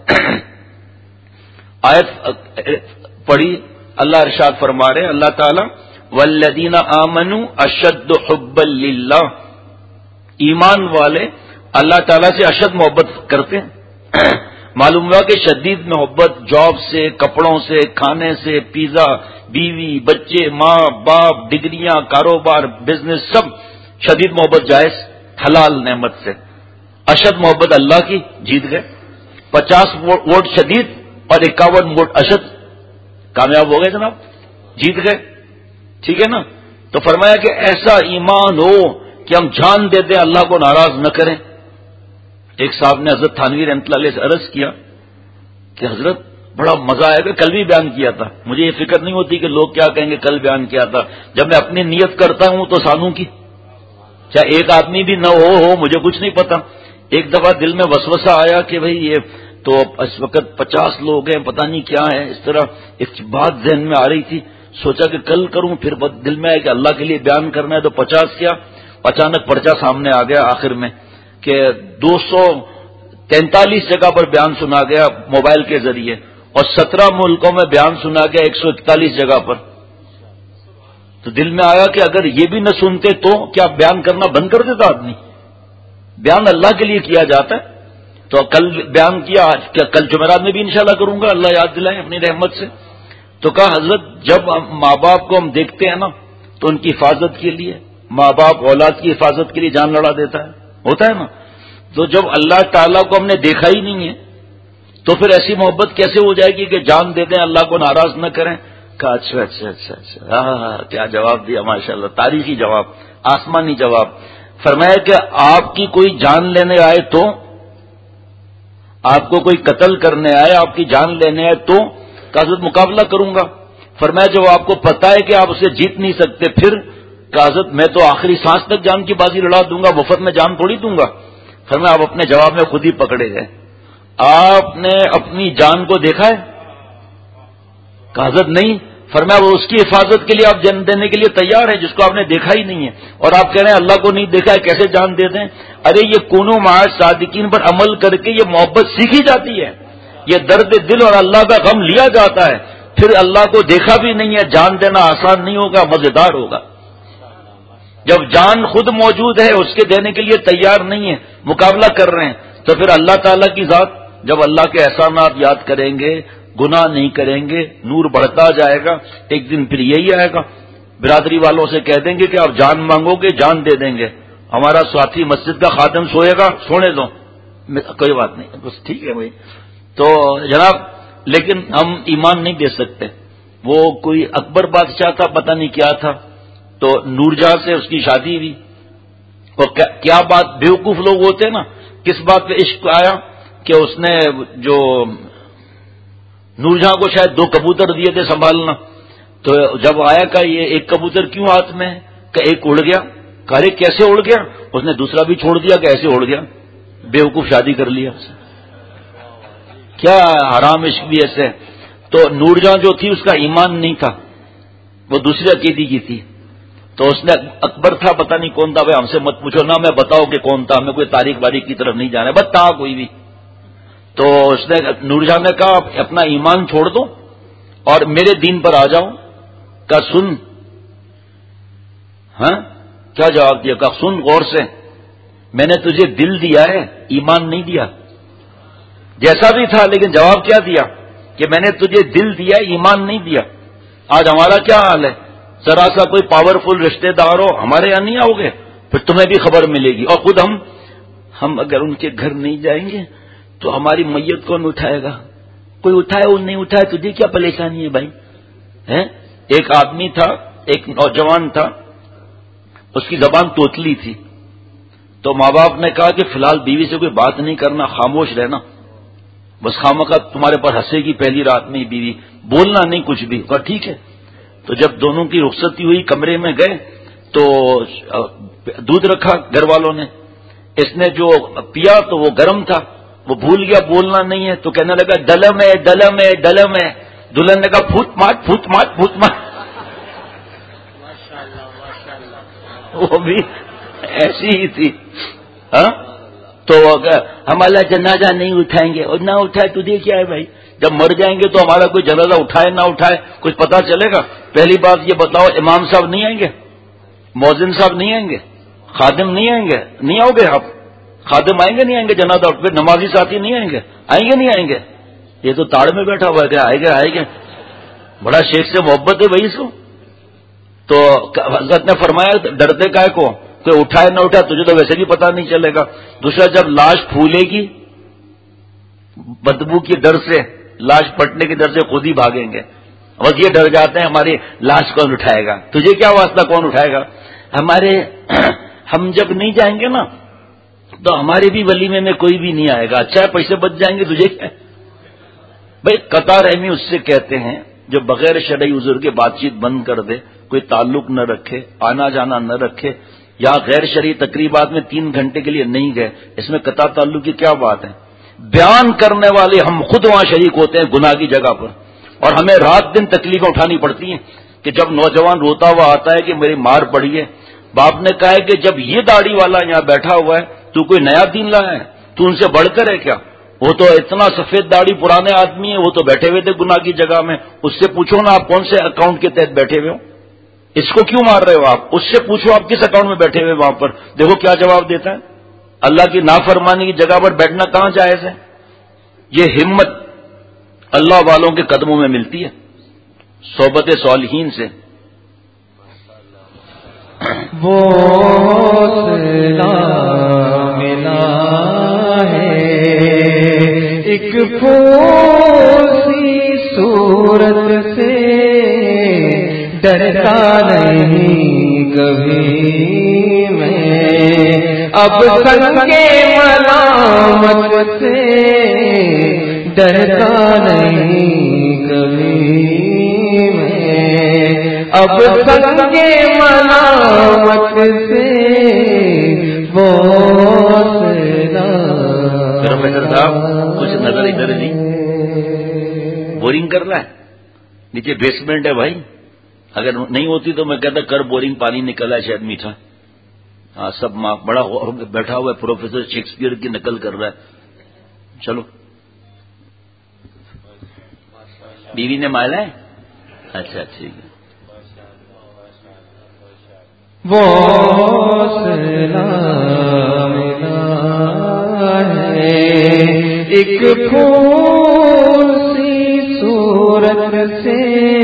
آیت پڑھی، اللہ ارشاد فرما رہے اللہ تعالی والذین آمنوا اشد حبا للہ، ایمان والے اللہ تعالیٰ سے اشد محبت کرتے ہیں. معلوم ہوا کہ شدید محبت جاب سے، کپڑوں سے، کھانے سے، پیزا، بیوی، بچے، ماں باپ، ڈگریاں، کاروبار، بزنس، سب شدید محبت جائز حلال نعمت سے. اشد محبت اللہ کی جیت گئے. 50 ووٹ شدید اور 51 ووٹ اشد، کامیاب ہو گئے جناب، جیت گئے. ٹھیک ہے نا. تو فرمایا کہ ایسا ایمان ہو کہ ہم جان دے دیں اللہ کو ناراض نہ کریں. ایک صاحب نے حضرت تھانوی رحمۃ اللہ علیہ سے عرض کیا کہ حضرت بڑا مزہ آئے گا، کل بھی بیان کیا تھا، مجھے یہ فکر نہیں ہوتی کہ لوگ کیا کہیں گے، کل بیان کیا تھا. جب میں اپنی نیت کرتا ہوں تو سانوں کی، چاہے ایک آدمی بھی نہ ہو مجھے کچھ نہیں پتا. ایک دفعہ دل میں وسوسہ آیا کہ بھئی یہ تو اس وقت 50 لوگ ہیں پتہ نہیں کیا ہے، اس طرح ایک بات ذہن میں آ رہی تھی. سوچا کہ کل کروں، پھر دل میں آیا کہ اللہ کے لیے بیان کرنا ہے تو 50 کیا. اچانک پرچہ سامنے آ گیا آخر میں کہ 243 جگہ پر بیان سنا گیا موبائل کے ذریعے اور 17 ملکوں میں بیان سنا گیا 141 جگہ پر. تو دل میں آیا کہ اگر یہ بھی نہ سنتے تو کیا بیان کرنا بند کر دیتا آدمی؟ بیان اللہ کے لیے کیا جاتا ہے. تو کل بیان کیا، آج کل جمعرات میں بھی انشاءاللہ کروں گا، اللہ یاد دلائے اپنی رحمت سے. تو کہا حضرت جب ماں باپ کو ہم دیکھتے ہیں نا تو ان کی حفاظت کے لیے، ماں باپ اولاد کی حفاظت کے لیے جان لڑا دیتا ہے، ہوتا ہے نا. تو جب اللہ تعالیٰ کو ہم نے دیکھا ہی نہیں ہے تو پھر ایسی محبت کیسے ہو جائے گی کہ جان دے دیں اللہ کو ناراض نہ کریں. کہا اچھا اچھا اچھا اچھا، ہاں کیا جواب دیا ماشاءاللہ، تاریخی جواب، آسمانی جواب. فرمایا کہ آپ کی کوئی جان لینے آئے تو، آپ کو کوئی قتل کرنے آئے، آپ کی جان لینے آئے تو حضرت مقابلہ کروں گا. فرمایا جب آپ کو پتا ہے کہ آپ اسے جیت نہیں سکتے پھر حضرت میں تو آخری سانس تک جان کی بازی لڑا دوں گا، مفت میں جان تھوڑی دوں گا. فرمایا آپ اپنے جواب میں خود ہی پکڑے گئے. آپ نے اپنی جان کو دیکھا ہے؟ حضرت نہیں. فرمایا وہ اس کی حفاظت کے لیے آپ جان دینے کے لیے تیار ہے جس کو آپ نے دیکھا ہی نہیں ہے، اور آپ کہہ رہے ہیں اللہ کو نہیں دیکھا ہے کیسے جان دے دیں؟ ارے یہ کونو مع صادقین پر عمل کر کے یہ محبت سیکھی جاتی ہے، یہ درد دل اور اللہ کا غم لیا جاتا ہے. پھر اللہ کو دیکھا بھی نہیں ہے، جان دینا آسان نہیں ہوگا، مزیدار ہوگا. جب جان خود موجود ہے اس کے دینے کے لیے تیار نہیں ہے، مقابلہ کر رہے ہیں، تو پھر اللہ تعالیٰ کی ذات جب اللہ کے احسانات یاد کریں گے، گناہ نہیں کریں گے، نور بڑھتا جائے گا. ایک دن پھر یہی آئے گا، برادری والوں سے کہہ دیں گے کہ آپ جان مانگو گے جان دے دیں گے. ہمارا ساتھی مسجد کا خادم سوئے گا، سونے دو، کوئی بات نہیں، بس ٹھیک ہے بھائی. تو جناب لیکن ہم ایمان نہیں دے سکتے. وہ کوئی اکبر بادشاہ تھا، پتہ نہیں کیا تھا، تو نورجہاں سے اس کی شادی ہوئی. اور کیا بات، بیوقوف لوگ ہوتے ہیں نا، کس بات پہ عشق آیا کہ اس نے جو نورجہاں کو شاید 2 کبوتر دیے تھے سنبھالنا. تو جب آیا کہ یہ ایک کبوتر کیوں ہاتھ میں ہے، کہ ایک اڑ گیا. کہا کیسے اڑ گیا؟ اس نے دوسرا بھی چھوڑ دیا کہ ایسے اڑ گیا. بیوقوف شادی کر لیا. کیا حرام عشق بھی ایسے. تو نور جہاں جو تھی اس کا ایمان نہیں تھا، وہ دوسرے عقیدے کی تھی. تو اس نے اکبر تھا پتہ نہیں کون تھا، بھائی ہم سے مت پوچھو نہ میں بتاؤ کہ کون تھا، ہمیں کوئی تاریخ باریخ کی طرف نہیں جانا، بس تھا کوئی بھی. تو اس نے نور جہاں نے کہا اپنا ایمان چھوڑ دو اور میرے دین پر آ جاؤ. کہا سن، ہاں کیا جواب دیا؟ کہا سن غور سے، میں نے تجھے دل دیا ہے، ایمان نہیں دیا. جیسا بھی تھا لیکن جواب کیا دیا کہ میں نے تجھے دل دیا، ایمان نہیں دیا. آج ہمارا کیا حال ہے؟ ذرا سا کوئی پاورفل رشتہ دار ہو ہمارے یہاں نہیں آؤ گے، پھر تمہیں بھی خبر ملے گی. اور خود ہم اگر ان کے گھر نہیں جائیں گے تو ہماری میت کون اٹھائے گا؟ کوئی اٹھائے اور نہیں اٹھائے تجھے کیا پریشانی ہے بھائی؟ ایک آدمی تھا، ایک نوجوان تھا، اس کی زبان توتلی تھی. تو ماں باپ نے کہا کہ فی الحال بیوی سے کوئی بات نہیں کرنا، خاموش رہنا، بس خامخواہ تمہارے پر ہنسے گی پہلی رات میں ہی بیوی، بولنا نہیں کچھ بھی. کہا ٹھیک ہے. تو جب دونوں کی رخصتی ہوئی کمرے میں گئے تو دودھ رکھا گھر والوں نے، اس نے جو پیا تو وہ گرم تھا، وہ بھول گیا بولنا نہیں ہے، تو کہنے لگا ڈلم ہے ڈلم ہے ڈلم ہے. دلہن نے کہا پھوٹ مات پھوٹ مات پھوٹ مات. وہ بھی ایسی ہی تھی. ہاں تو ہم اللہ جنازہ نہیں اٹھائیں گے، اور نہ اٹھائے تجھے کیا ہے بھائی؟ جب مر جائیں گے تو ہمارا کوئی جنازہ اٹھائے نہ اٹھائے کچھ پتا چلے گا؟ پہلی بات یہ بتاؤ امام صاحب نہیں آئیں گے، مؤذن صاحب نہیں آئیں گے، خادم نہیں آئیں گے؟ نہیں آؤ گے آپ؟ خادم آئیں گے نہیں آئیں گے جنازہ؟ پھر نمازی ساتھی نہیں آئیں گے؟ آئیں گے نہیں آئیں گے؟ یہ تو تاڑ میں بیٹھا ہوا ہے کہ آئے گے آئے گے، بڑا شیخ سے محبت ہے بھائی اس کو. تو حضرت نے فرمایا ڈرتے کائے کو، کوئی اٹھائے نہ اٹھائے تجھے تو ویسے بھی پتہ نہیں چلے گا. دوسرا جب لاش پھولے گی بدبو کے ڈر سے، لاش پٹنے کے ڈر سے خود ہی بھاگیں گے. اور یہ ڈر جاتے ہیں ہماری لاش کون اٹھائے گا. تجھے کیا واسطہ کون اٹھائے گا؟ ہم جب نہیں جائیں گے نا تو ہمارے بھی ولیمے میں کوئی بھی نہیں آئے گا. اچھا ہے پیسے بچ جائیں گے، تجھے کیا؟ بھائی قطع رحمی اس سے کہتے ہیں جو بغیر شرعی عذر کے بات چیت بند کر دے، کوئی تعلق نہ رکھے، آنا جانا نہ رکھے، یا غیر شرعی تقریبات میں 3 گھنٹے کے لیے نہیں گئے، اس میں قطع تعلق کی کیا بات ہے؟ بیان کرنے والے ہم خود وہاں شریک ہوتے ہیں گناہ کی جگہ پر، اور ہمیں رات دن تکلیفیں اٹھانی پڑتی ہیں. کہ جب نوجوان روتا ہوا آتا ہے کہ میری مار پڑی ہے، باپ نے کہا ہے کہ جب یہ داڑھی والا یہاں بیٹھا ہوا ہے تو کوئی نیا دین لایا ہے؟ تو ان سے بڑھ کر ہے کیا؟ وہ تو اتنا سفید داڑھی پرانے آدمی ہے، وہ تو بیٹھے ہوئے تھے گناہ کی جگہ میں. اس سے پوچھو نا آپ کون سے اکاؤنٹ کے تحت بیٹھے ہوئے ہو، اس کو کیوں مار رہے ہو آپ؟ اس سے پوچھو آپ کس اکاؤنٹ میں بیٹھے ہوئے وہاں پر، دیکھو کیا جواب دیتا ہے. اللہ کی نافرمانی کی جگہ پر بیٹھنا کہاں جائز ہے؟ یہ ہمت اللہ والوں کے قدموں میں ملتی ہے، صحبت صالحین سے. وہ ملا ہے ایک پھول سی صورت سے، ڈرتا نہیں کبھی میں اب سنگے ملامت سے، ڈرتا نہیں کبھی میں اب سنگے ملامت سے. وہ پروفیسر صاحب کچھ نظر ادھر نہیں، بورنگ کر رہا ہے، نیچے بیسمنٹ ہے بھائی، اگر نہیں ہوتی تو میں کہتا کر بورنگ، پانی نکلا ہے شاید میٹھا. ہاں سب ماں بڑا بیٹھا ہوا ہے، پروفیسر شیکسپیئر کی نقل کر رہا ہے. چلو بیوی نے مالا ہے؟ اچھا ٹھیک ہے. وہ ہے ایک پھول سی صورت سے،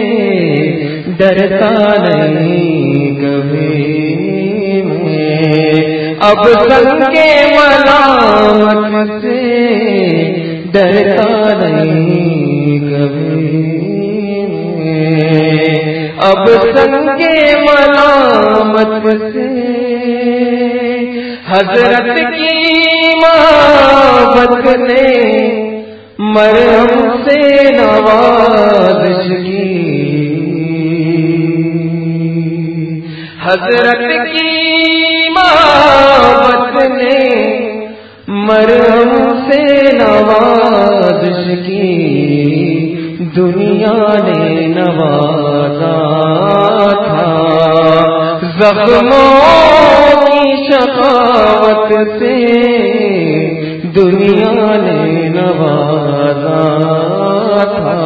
ڈرتا نہیں کبھی میں اب سنگے ملامت سے، ڈرتا نہیں کبھی میں اب سنگے ملامت سے. حضرت کی محبت نے مرہم سے نوازش کی، حضرت کی محبت نے مرہم سے نوازش عرش کی دنیا نے نوازا تھا، زخموں کی شفاعت سے دنیا نے نوازا تھا،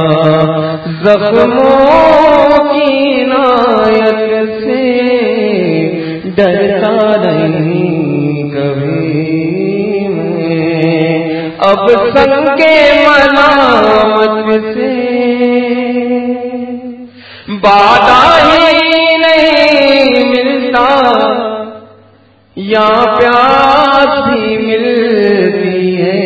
زخموں کی عنایت سے ڈرتا نہیں کبھی میں، اب سنگ ملامت سے بادہ ہی نہیں ملتا، یا پیاس بھی ملتی ہے،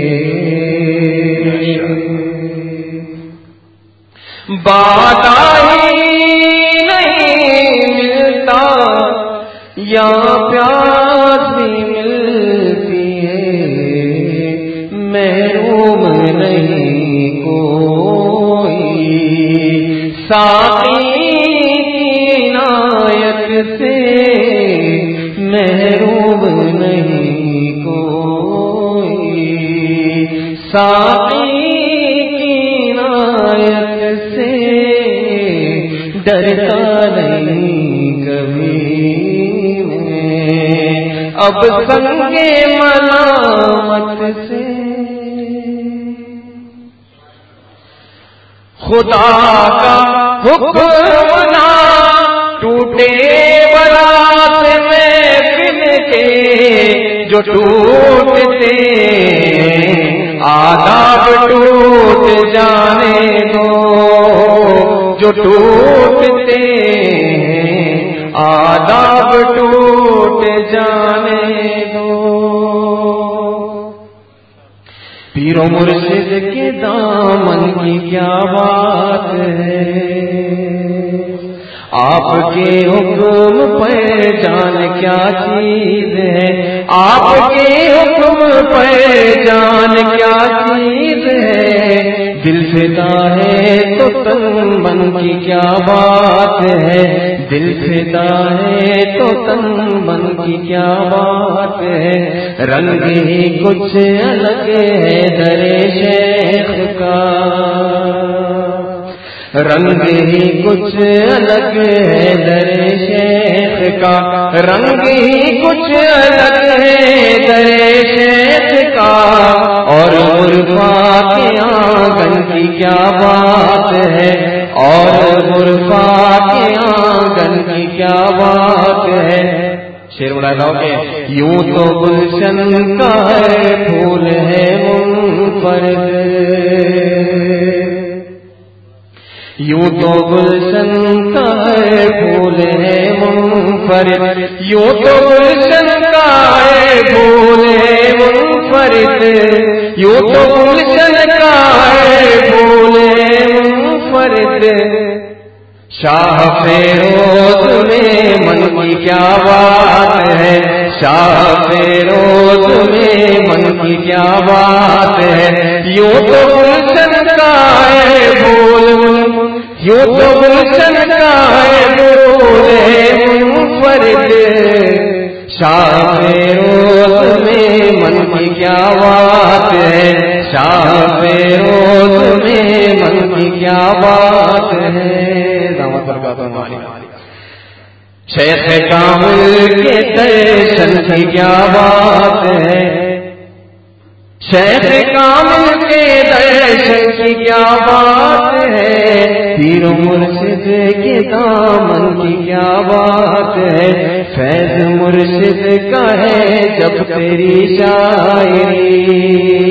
بادہ ہی نہیں ملتا، یا پیاس بھی ملتی ہے، محروم نہیں کوئی ساقی کی عنایت سے، محروم نہیں کوئی ساقی کی عنایت سے، ڈرتا نہیں کبھی میں، اب سنگ ملامت سے، خدا کا حکم نہ ٹوٹے برات محفل کے، جو ٹوٹتے آداب ٹوٹ جانے دو، جو ٹوٹتے آداب ٹوٹ جانے دو، پیر و مرشد کے دامن کی کیا بات ہے، آپ کے حکم پر جان کیا چیز ہے، آپ کے حکم پر جان کیا چیز ہے، دل فدا ہے تو تن من کی کیا بات ہے، دل فدا ہے تو تن من کی کیا بات ہے، رنگ ہی کچھ الگ ہے در شیخ کا، رنگ ہی کچھ الگ ہے در شیخ کا، رنگ ہی کچھ الگ ہے در شیخ کا، اور عرفا کے آنگن کی کیا بات ہے، اور عرفا کے آنگن کی کیا بات ہے، شعر بڑھا لاؤ کہ یوں تو گلشن کا پھول ہے منفرد، یوں تو گلشن کا پھول ہے منفرد، یوں تو گلشن کا پھول ہے منفرد، یوں تو گلشن کا پھول ہے منفرد، شاہ فیروز میں من کی کیا بات ہے، شاہ فیروز میں من کی کیا بات ہے، یوں تو گلشن کا پھول، یوں تو گلشن کا پھول ہے منفرد، شاہ فیروز میں من کی کیا بات ہے، شاہ فیروز میں من کی کیا بات ہے، شیخ کامل کے درشن کی کیا بات ہے، شیخ کامل کے درشن کی کیا بات ہے، پیر و مرشد کے دامن کی کیا بات ہے، فیض مرشد کا ہے جب تیری شاعری،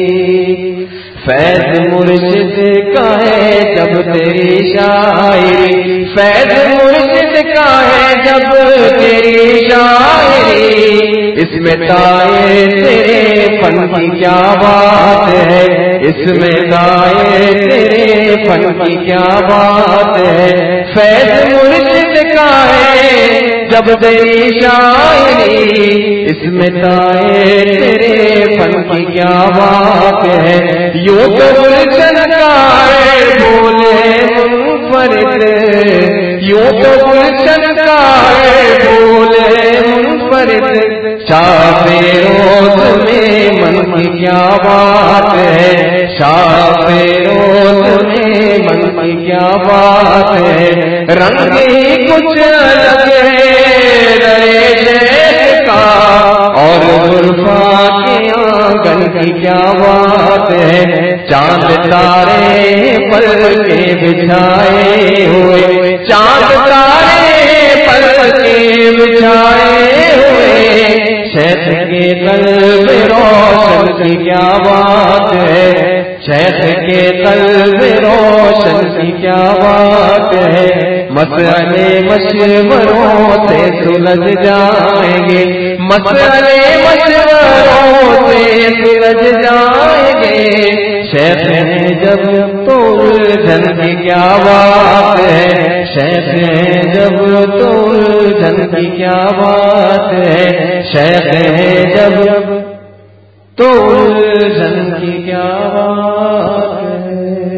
فیض مرشد کا ہے جب تیری شاعری، فیض مرشد کا ہے جب تیری شاعری، اس میں دائے تیرے فن کی کیا بات ہے، اس میں دائے تیرے فن کی کیا بات ہے، فیض مرشد کا ہے جب تیری شاعری، اس میں دائے تیرے فن کی کیا بات ہے، یوں تو گلشن کا پھول ہے منفرد، یوں تو گلشن کا پھول ہے منفرد، منفرد شاہ روز میں من کی کیا بات ہے، شاہ روز میں من کی کیا بات ہے، رنگ ہی کچھ الگ ہے رے شیخ کا اور زلفاں کے آنگن کی کیا بات ہے، چاند تارے پر کے بچھائے ہوئے، چاند تارے پر کے بچھائے ہوئے، شیخ کے قلب روشن کی کیا بات ہے، شیخ کے قلب روشن کی کیا بات ہے، مسئلے مشوروں سے سلجھ جائیں گے، مسئلے مشوروں سے سلجھ جائیں گے، شیخ ہے جب تو الجھن کی کیا بات ہے، شیخ ہے جب تو الجھن کی کیا بات ہے، شیخ ہے جب تو الجھن کی کیا بات ہے۔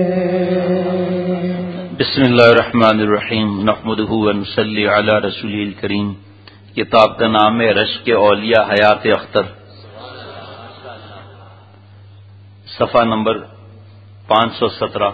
بسم اللہ الرحمن الرحیم، نحمدہ ونصلی علی رسولہ الکریم۔ کتاب کا نام ہے رشک اولیاء حیات اختر، صفحہ نمبر 517۔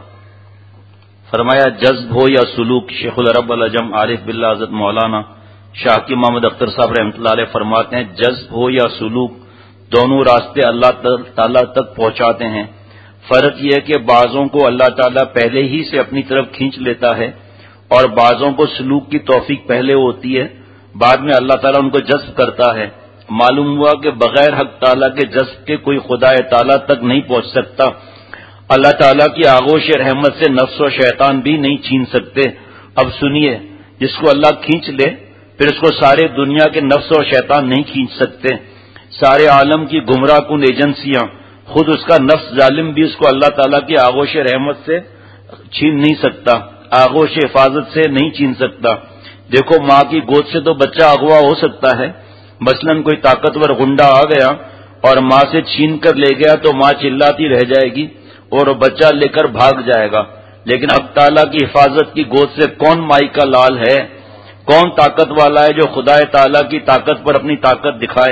فرمایا جذب ہو یا سلوک، شیخ العرب العجم عارف باللہ حضرت مولانا شاہ کی محمد اختر صاحب رحمۃ اللہ علیہ فرماتے ہیں جذب ہو یا سلوک دونوں راستے اللہ تعالیٰ تک پہنچاتے ہیں۔ فرق یہ ہے کہ بعضوں کو اللہ تعالیٰ پہلے ہی سے اپنی طرف کھینچ لیتا ہے اور بعضوں کو سلوک کی توفیق پہلے ہوتی ہے، بعد میں اللہ تعالیٰ ان کو جذب کرتا ہے۔ معلوم ہوا کہ بغیر حق تعالیٰ کے جذب کے کوئی خدا تعالیٰ تک نہیں پہنچ سکتا۔ اللہ تعالیٰ کی آغوش رحمت سے نفس و شیطان بھی نہیں چھین سکتے۔ اب سنیے، جس کو اللہ کھینچ لے پھر اس کو سارے دنیا کے نفس و شیطان نہیں کھینچ سکتے۔ سارے عالم کی گمراہ کن ایجنسیاں، خود اس کا نفس ظالم بھی اس کو اللہ تعالیٰ کی آغوش رحمت سے چھین نہیں سکتا، آغوش حفاظت سے نہیں چھین سکتا۔ دیکھو ماں کی گود سے تو بچہ اغوا ہو سکتا ہے، مثلاً کوئی طاقتور غنڈہ آ گیا اور ماں سے چھین کر لے گیا تو ماں چلاتی رہ جائے گی اور بچہ لے کر بھاگ جائے گا، لیکن حق تعالیٰ کی حفاظت کی گود سے کون مائی کا لال ہے، کون طاقت والا ہے جو خدا تعالیٰ کی طاقت پر اپنی طاقت دکھائے۔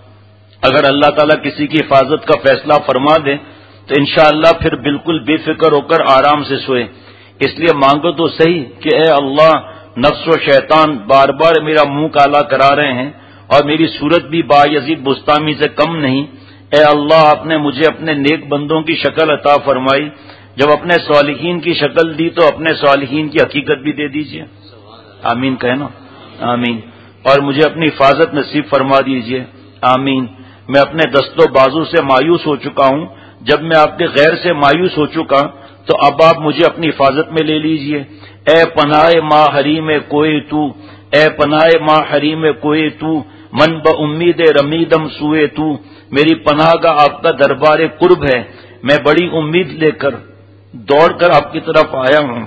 اگر اللہ تعالیٰ کسی کی حفاظت کا فیصلہ فرما دے تو انشاءاللہ پھر بالکل بے فکر ہو کر آرام سے سوئے۔ اس لیے مانگو تو صحیح کہ اے اللہ، نفس و شیطان بار بار میرا منہ کالا کرا رہے ہیں اور میری صورت بھی بایزید بستامی سے کم نہیں۔ اے اللہ، آپ نے مجھے اپنے نیک بندوں کی شکل عطا فرمائی، جب اپنے صالحین کی شکل دی تو اپنے صالحین کی حقیقت بھی دے دیجئے۔ آمین کہنا، آمین۔ اور مجھے اپنی حفاظت نصیب فرما دیجئے، آمین۔ میں اپنے دست و بازو سے مایوس ہو چکا ہوں، جب میں آپ کے غیر سے مایوس ہو چکا تو اب آپ مجھے اپنی حفاظت میں لے لیجئے۔ اے پناہ ماں حریم کوئی تو، اے پناہ ماں حریم کوئی تو، من با امید رمیدم سوئے تو۔ میری پناہ کا آپ کا دربار قرب ہے، میں بڑی امید لے کر دوڑ کر آپ کی طرف آیا ہوں،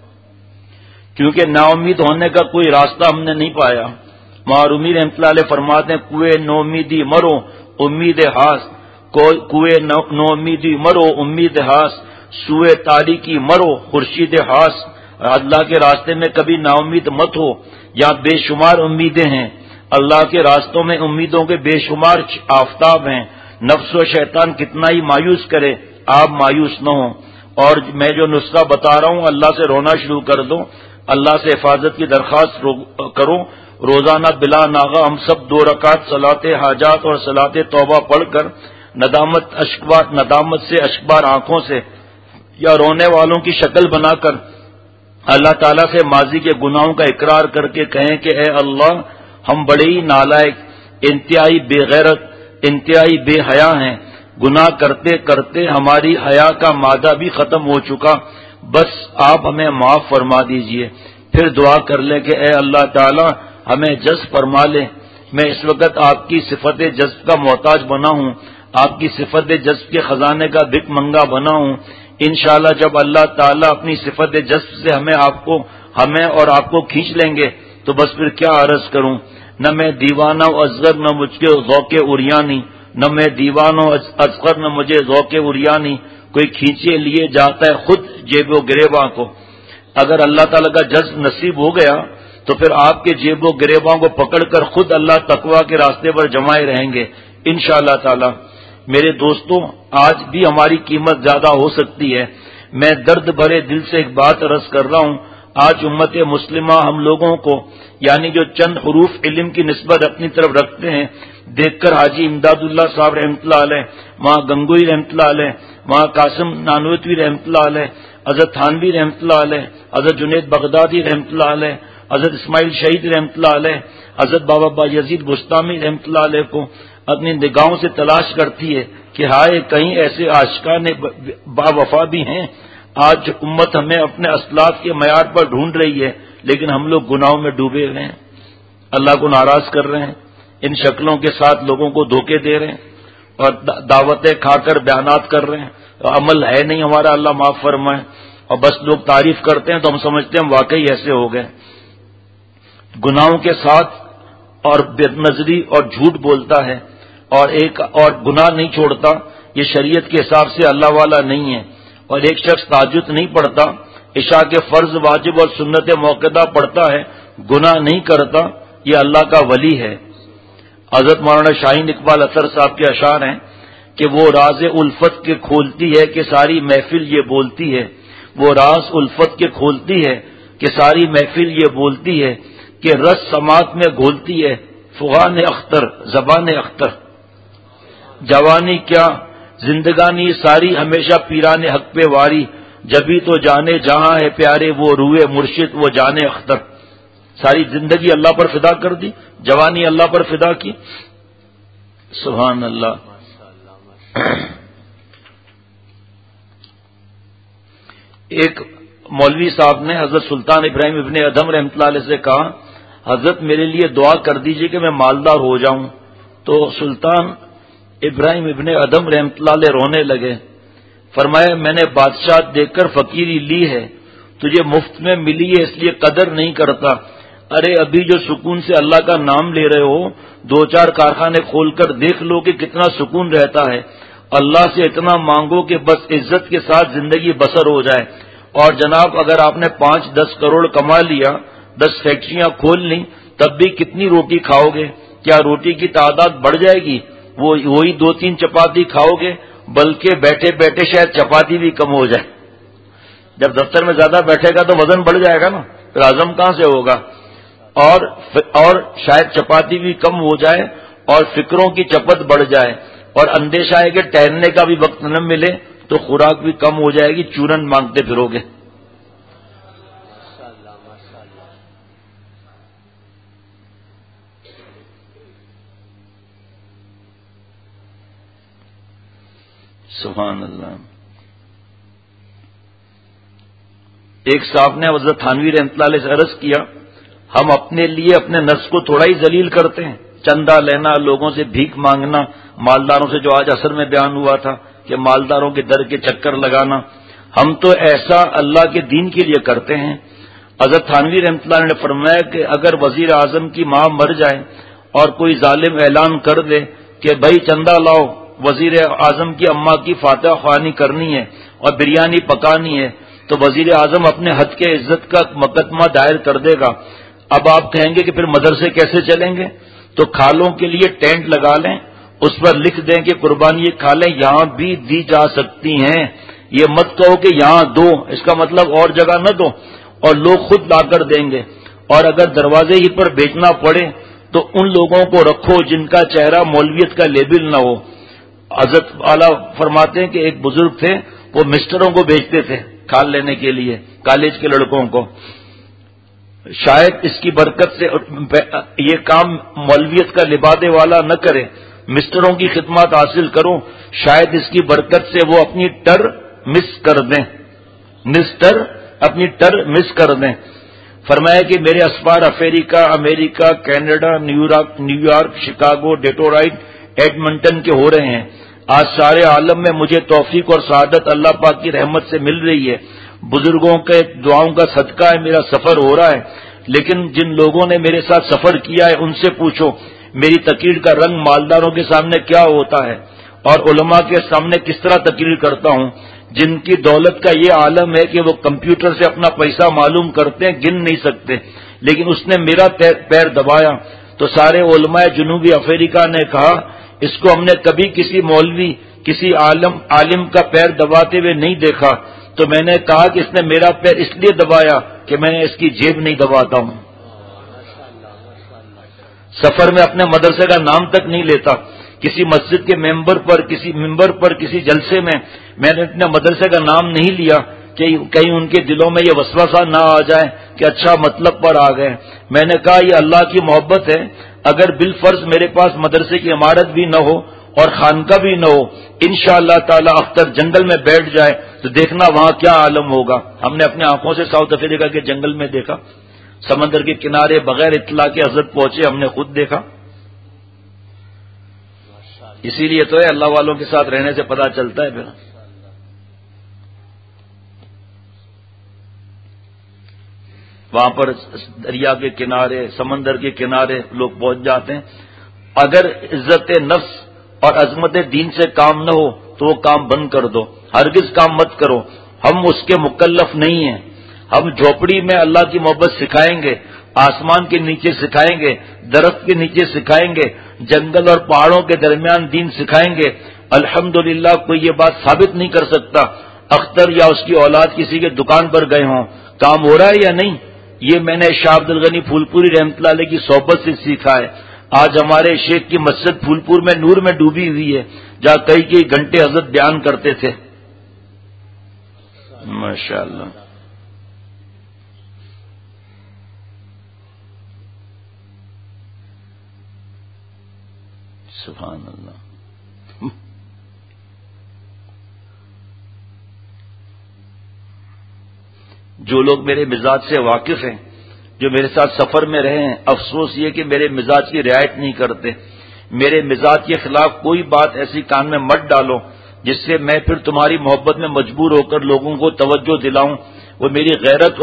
کیونکہ نا امید ہونے کا کوئی راستہ ہم نے نہیں پایا۔ معرومی رحمۃ اللہ علیہ فرماتے ہیں کوئے نو امیدی مرو امید ہاس، کوئے نو امیدی مرو امید ہاس، سوئے تاریکی مرو خورشید ہاس۔ اللہ کے راستے میں کبھی نا امید مت ہو، یہاں بے شمار امیدیں ہیں، اللہ کے راستوں میں امیدوں کے بے شمار آفتاب ہیں۔ نفس و شیطان کتنا ہی مایوس کرے، آپ مایوس نہ ہوں۔ اور میں جو نسخہ بتا رہا ہوں اللہ سے رونا شروع کر دو، اللہ سے حفاظت کی درخواست کرو۔ روزانہ بلا ناغہ ہم سب 2 رکعت صلاۃ حاجات اور صلاۃ توبہ پڑھ کر ندامت سے اشکبار آنکھوں سے یا رونے والوں کی شکل بنا کر اللہ تعالیٰ سے ماضی کے گناہوں کا اقرار کر کے کہیں کہ اے اللہ، ہم بڑے ہی نالائق، انتہائی بے غیرت، انتہائی بے حیا ہیں، گناہ کرتے کرتے ہماری حیا کا مادہ بھی ختم ہو چکا، بس آپ ہمیں معاف فرما دیجئے۔ پھر دعا کر لیں کہ اے اللہ تعالیٰ ہمیں جذب فرما لے۔ میں اس وقت آپ کی صفت جذب کا محتاج بنا ہوں، آپ کی صفت جذب کے خزانے کا بھک منگا بنا ہوں۔ انشاءاللہ جب اللہ تعالیٰ اپنی صفت جذب سے ہمیں اور آپ کو کھینچ لیں گے تو بس پھر کیا عرض کروں۔ نہ میں دیوانہ و اصغر، نہ مجھ کے ذوق عریانی، نہ میں دیوانہ و اصغر، نہ مجھے ذوق عریانی۔ کوئی کھینچے لیے جاتا ہے خود جیب و گریباں کو۔ اگر اللہ تعالیٰ کا جذب نصیب ہو گیا تو پھر آپ کے جیب و گریباں کو پکڑ کر خود اللہ تقوی کے راستے پر جمائے رہیں گے انشاءاللہ تعالی۔ میرے دوستوں، آج بھی ہماری قیمت زیادہ ہو سکتی ہے۔ میں درد بھرے دل سے ایک بات عرض کر رہا ہوں، آج امت مسلمہ ہم لوگوں کو یعنی جو چند حروف علم کی نسبت اپنی طرف رکھتے ہیں، دیکھ کر حاجی امداد اللہ صاحب رحمۃ اللہ علیہ، وہاں گنگوئی رحمۃ اللہ علیہ، وہاں قاسم نانوتوی رحمۃ اللہ علیہ، حضرت تھانوی رحمۃ اللہ علیہ، حضرت جنید بغدادی رحمۃ اللہ علیہ، حضرت اسماعیل شہید رحمۃ اللہ علیہ، حضرت بابا بایزید بستامی رحمۃ اللہ علیہ کو اپنی نگاہوں سے تلاش کرتی ہے کہ ہائے کہیں ایسے عاشقان با وفا بھی ہیں۔ آج امت ہمیں اپنے اسلاف کے معیار پر ڈھونڈ رہی ہے، لیکن ہم لوگ گناہوں میں ڈوبے ہوئے ہیں، اللہ کو ناراض کر رہے ہیں، ان شکلوں کے ساتھ لوگوں کو دھوکے دے رہے ہیں اور دعوتیں کھا کر بیانات کر رہے ہیں، عمل ہے نہیں ہمارا، اللہ معاف فرمائے، اور بس لوگ تعریف کرتے ہیں تو ہم سمجھتے ہیں ہم واقعی ایسے ہو گئے۔ گناہوں کے ساتھ اور بے نظری اور جھوٹ بولتا ہے اور گناہ نہیں چھوڑتا، یہ شریعت کے حساب سے اللہ والا نہیں ہے۔ اور ایک شخص تہجد نہیں پڑھتا، عشاء کے فرض واجب اور سنت موقدہ پڑھتا ہے، گناہ نہیں کرتا، یہ اللہ کا ولی ہے۔ حضرت مولانا شاہین اقبال اثر صاحب کے اشعار ہیں کہ وہ راز الفت کے کھولتی ہے کہ ساری محفل یہ بولتی ہے، وہ راز الفت کے کھولتی ہے کہ ساری محفل یہ بولتی ہے، کہ رس سماعت میں گھولتی ہے فغان اختر زبان اختر، جوانی کیا زندگانی ساری ہمیشہ پیران حق پہ واری، جبھی تو جانے جہاں ہے پیارے وہ روئے مرشد وہ جانے اختر۔ ساری زندگی اللہ پر فدا کر دی، جوانی اللہ پر فدا کی، سبحان اللہ۔ ایک مولوی صاحب نے حضرت سلطان ابراہیم ابن ادھم رحمۃ اللہ علیہ سے کہا، حضرت میرے لیے دعا کر دیجئے کہ میں مالدار ہو جاؤں۔ تو سلطان ابراہیم ابن ادھم رحمۃ اللہ علیہ رونے لگے، فرمایا میں نے بادشاہ دیکھ کر فقیری لی ہے، تجھے مفت میں ملی ہے اس لیے قدر نہیں کرتا۔ ارے ابھی جو سکون سے اللہ کا نام لے رہے ہو، دو چار کارخانے کھول کر دیکھ لو کہ کتنا سکون رہتا ہے۔ اللہ سے اتنا مانگو کہ بس عزت کے ساتھ زندگی بسر ہو جائے۔ اور جناب اگر آپ نے 5-10 کروڑ کما لیا، 10 فیکٹریاں کھول لیں، تب بھی کتنی روٹی کھاؤ گے؟ کیا روٹی کی تعداد بڑھ جائے گی؟ وہی 2-3 چپاتی کھاؤ گے، بلکہ بیٹھے بیٹھے شاید چپاتی بھی کم ہو جائے۔ جب دفتر میں زیادہ بیٹھے گا تو وزن بڑھ جائے گا نا، پھر ہضم کہاں سے ہوگا؟ اور شاید چپاتی بھی کم ہو جائے اور فکروں کی چپت بڑھ جائے، اور اندیشہ ہے کہ ٹہلنے کا بھی وقت نہ ملے تو خوراک بھی کم ہو جائے گی، چورن مانگتے پھرو گے۔ سبحان اللہ۔ ایک صاحب نے حضرت تھانوی رحمۃ اللہ علیہ سے عرض کیا، ہم اپنے لیے اپنے نفس کو تھوڑا ہی ذلیل کرتے ہیں، چندہ لینا، لوگوں سے بھیک مانگنا، مالداروں سے جو آج اثر میں بیان ہوا تھا کہ مالداروں کے در کے چکر لگانا، ہم تو ایسا اللہ کے دین کے لیے کرتے ہیں۔ حضرت تھانوی رحمۃ اللہ نے فرمایا کہ اگر وزیر اعظم کی ماں مر جائے اور کوئی ظالم اعلان کر دے کہ بھائی چندہ لاؤ، وزیر اعظم کی اماں کی فاتحہ خوانی کرنی ہے اور بریانی پکانی ہے، تو وزیر اعظم اپنے حد کے عزت کا مقدمہ دائر کر دے گا۔ اب آپ کہیں گے کہ پھر مدرسے کیسے چلیں گے؟ تو کھالوں کے لیے ٹینٹ لگا لیں، اس پر لکھ دیں کہ قربانی کھالیں یہاں بھی دی جا سکتی ہیں، یہ مت کہو کہ یہاں دو، اس کا مطلب اور جگہ نہ دو، اور لوگ خود لا کر دیں گے۔ اور اگر دروازے ہی پر بیچنا پڑے تو ان لوگوں کو رکھو جن کا چہرہ مولویت کا لیبل نہ ہو۔ حضرت اعلیٰ فرماتے ہیں کہ ایک بزرگ تھے، وہ مسٹروں کو بیچتے تھے کھال لینے کے لیے، کالج کے لڑکوں کو۔ شاید اس کی برکت سے یہ کام مولویت کا لبادے والا نہ کرے، مسٹروں کی خدمات حاصل کروں، شاید اس کی برکت سے وہ اپنی ٹر مس کر دیں، اپنی ٹر مس کر دیں۔ فرمایا کہ میرے اسفار افریقہ، امریکہ، Canada, New York, Chicago, Detroit, Edmonton کے ہو رہے ہیں۔ آج سارے عالم میں مجھے توفیق اور سعادت اللہ پاک کی رحمت سے مل رہی ہے، بزرگوں کے دعاؤں کا صدقہ ہے، میرا سفر ہو رہا ہے۔ لیکن جن لوگوں نے میرے ساتھ سفر کیا ہے ان سے پوچھو میری تقریر کا رنگ مالداروں کے سامنے کیا ہوتا ہے اور علماء کے سامنے کس طرح تقریر کرتا ہوں، جن کی دولت کا یہ عالم ہے کہ وہ کمپیوٹر سے اپنا پیسہ معلوم کرتے ہیں، گن نہیں سکتے۔ لیکن اس نے میرا پیر دبایا. تو سارے علماء جنوبی افریقہ نے کہا اس کو ہم نے کبھی کسی مولوی کسی عالم کا پیر دباتے ہوئے نہیں دیکھا. تو میں نے کہا کہ اس نے میرا پیر اس لیے دبایا کہ میں نے اس کی جیب نہیں دباتا ہوں. سفر میں اپنے مدرسے کا نام تک نہیں لیتا. کسی مسجد کے ممبر پر کسی جلسے میں نے اپنے مدرسے کا نام نہیں لیا کہ کہیں ان کے دلوں میں یہ وسوسہ نہ آ جائے کہ اچھا مطلب پر آ گئے. میں نے کہا یہ اللہ کی محبت ہے. اگر بالفرض میرے پاس مدرسے کی عمارت بھی نہ ہو اور خانقاہ بھی نہ ہو، انشاءاللہ تعالی اختر جنگل میں بیٹھ جائے تو دیکھنا وہاں کیا عالم ہوگا. ہم نے اپنے آنکھوں سے ساؤتھ افریقہ کے جنگل میں دیکھا. سمندر کے کنارے بغیر اطلاع کے حضرت پہنچے، ہم نے خود دیکھا. اسی لیے تو ہے اللہ والوں کے ساتھ رہنے سے پتہ چلتا ہے. پھر وہاں پر دریا کے کنارے سمندر کے کنارے لوگ پہنچ جاتے ہیں. اگر عزت نفس اور عظمت دین سے کام نہ ہو تو وہ کام بند کر دو. ہرگز کام مت کرو. ہم اس کے مکلف نہیں ہیں. ہم جھوپڑی میں اللہ کی محبت سکھائیں گے، آسمان کے نیچے سکھائیں گے، درخت کے نیچے سکھائیں گے، جنگل اور پہاڑوں کے درمیان دین سکھائیں گے. الحمدللہ کوئی یہ بات ثابت نہیں کر سکتا اختر یا اس کی اولاد کسی کے دکان پر گئے ہوں کام ہو رہا ہے یا نہیں. یہ میں نے شاہ عبد الغنی پھول پوری رحمۃ اللہ علیہ کی صحبت سے سیکھا ہے. آج ہمارے شیخ کی مسجد پھول پور میں نور میں ڈوبی ہوئی ہے، جہاں کئی گھنٹے حضرت بیان کرتے تھے. ماشاءاللہ. سبحان اللہ. جو لوگ میرے مزاج سے واقف ہیں، جو میرے ساتھ سفر میں رہے ہیں، افسوس یہ کہ میرے مزاج کی رعایت نہیں کرتے. میرے مزاج کے خلاف کوئی بات ایسی کان میں مت ڈالو جس سے میں پھر تمہاری محبت میں مجبور ہو کر لوگوں کو توجہ دلاؤں. وہ میری غیرت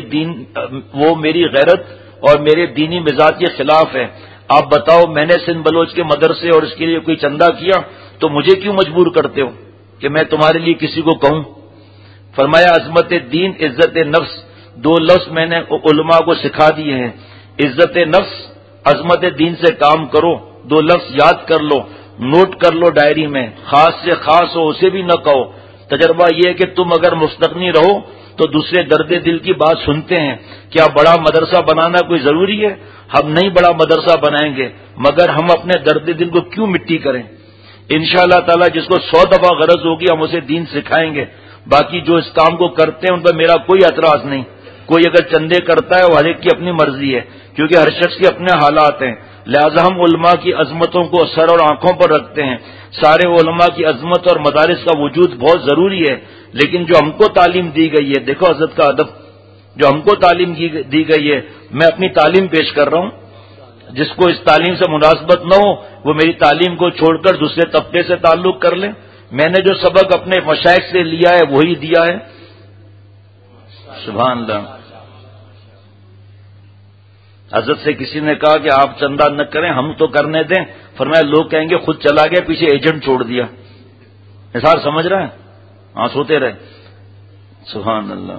اور میرے دینی مزاج کے خلاف ہے. آپ بتاؤ، میں نے سندھ بلوچ کے مدرسے اور اس کے لیے کوئی چندہ کیا تو مجھے کیوں مجبور کرتے ہو کہ میں تمہارے لیے کسی کو کہوں؟ فرمایا عظمت دین عزت نفس، دو لفظ میں نے علماء کو سکھا دیے ہیں. عزت نفس، عظمت دین سے کام کرو. دو لفظ یاد کر لو، نوٹ کر لو ڈائری میں. خاص سے خاص ہو اسے بھی نہ کہو. تجربہ یہ ہے کہ تم اگر مستغنی رہو تو دوسرے درد دل کی بات سنتے ہیں. کیا بڑا مدرسہ بنانا کوئی ضروری ہے؟ ہم نہیں بڑا مدرسہ بنائیں گے، مگر ہم اپنے درد دل کو کیوں مٹی کریں؟ انشاءاللہ تعالی جس کو 100 دفعہ غرض ہوگی ہم اسے دین سکھائیں گے. باقی جو اس کام کو کرتے ہیں ان پر میرا کوئی اعتراض نہیں. کوئی اگر چندے کرتا ہے وہ ہر ایک کی اپنی مرضی ہے، کیونکہ ہر شخص کے اپنے حالات ہیں. لہذا ہم علماء کی عظمتوں کو سر اور آنکھوں پر رکھتے ہیں. سارے علماء کی عظمت اور مدارس کا وجود بہت ضروری ہے، لیکن جو ہم کو تعلیم دی گئی ہے، دیکھو حضرت کا ادب، جو ہم کو تعلیم دی گئی ہے، میں اپنی تعلیم پیش کر رہا ہوں. جس کو اس تعلیم سے مناسبت نہ ہو وہ میری تعلیم کو چھوڑ کر دوسرے طبقے سے تعلق کر لیں. میں نے جو سبق اپنے مشائخ سے لیا ہے وہی دیا ہے. سبحان اللہ. حضرت سے کسی نے کہا کہ آپ چندہ نہ کریں، ہم تو کرنے دیں. فرمایا لوگ کہیں گے خود چلا گیا، پیچھے ایجنٹ چھوڑ دیا. نثار سمجھ رہے ہیں؟ ہاں سوتے رہے. سبحان اللہ.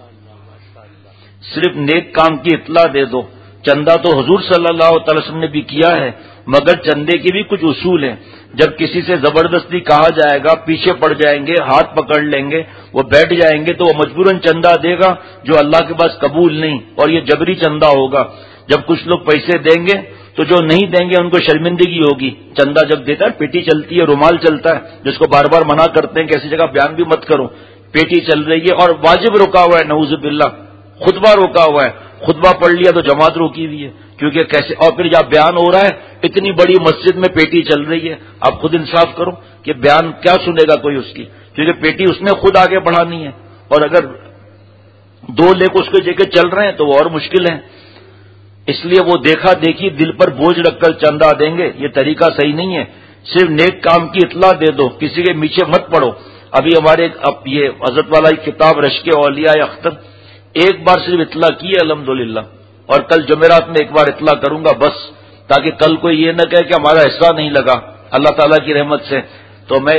صرف نیک کام کی اطلاع دے دو. چندہ تو حضور صلی اللہ تعالی وسلم نے بھی کیا ہے، مگر چندے کے بھی کچھ اصول ہیں. جب کسی سے زبردستی کہا جائے گا پیچھے پڑ جائیں گے، ہاتھ پکڑ لیں گے، وہ بیٹھ جائیں گے تو وہ مجبوراً چندہ دے گا جو اللہ کے پاس قبول نہیں، اور یہ جبری چندہ ہوگا. جب کچھ لوگ پیسے دیں گے تو جو نہیں دیں گے ان کو شرمندگی ہوگی. چندہ جب دیتا ہے پیٹی چلتی ہے، رومال چلتا ہے، جس کو بار بار منع کرتے ہیں کہ ایسی جگہ بیان بھی مت کرو. پیٹی چل رہی ہے اور واجب رکا ہوا ہے، نعوذ باللہ. خطبہ روکا ہوا ہے، خطبہ پڑھ لیا تو جماعت روکی ہوئی ہے، کیونکہ کیسے. اور پھر جب بیان ہو رہا ہے اتنی بڑی مسجد میں پیٹی چل رہی ہے. آپ خود انصاف کرو کہ بیان کیا سنے گا کوئی اس کی، کیونکہ پیٹی اس نے خود آگے بڑھانی ہے. اور اگر دو لے کو اس کے جگہ چل رہے ہیں تو وہ اور مشکل ہے. اس لیے وہ دیکھا دیکھی دل پر بوجھ رکھ کر چندہ دیں گے، یہ طریقہ صحیح نہیں ہے. صرف نیک کام کی اطلاع دے دو، کسی کے پیچھے مت پڑو. ابھی ہمارے یہ حضرت والا کتاب رشک اولیاء اختر ایک بار صرف اطلاع کی ہے الحمدللہ، اور کل جمعرات میں ایک بار اطلاع کروں گا بس، تاکہ کل کوئی یہ نہ کہے کہ ہمارا حصہ نہیں لگا. اللہ تعالیٰ کی رحمت سے تو میں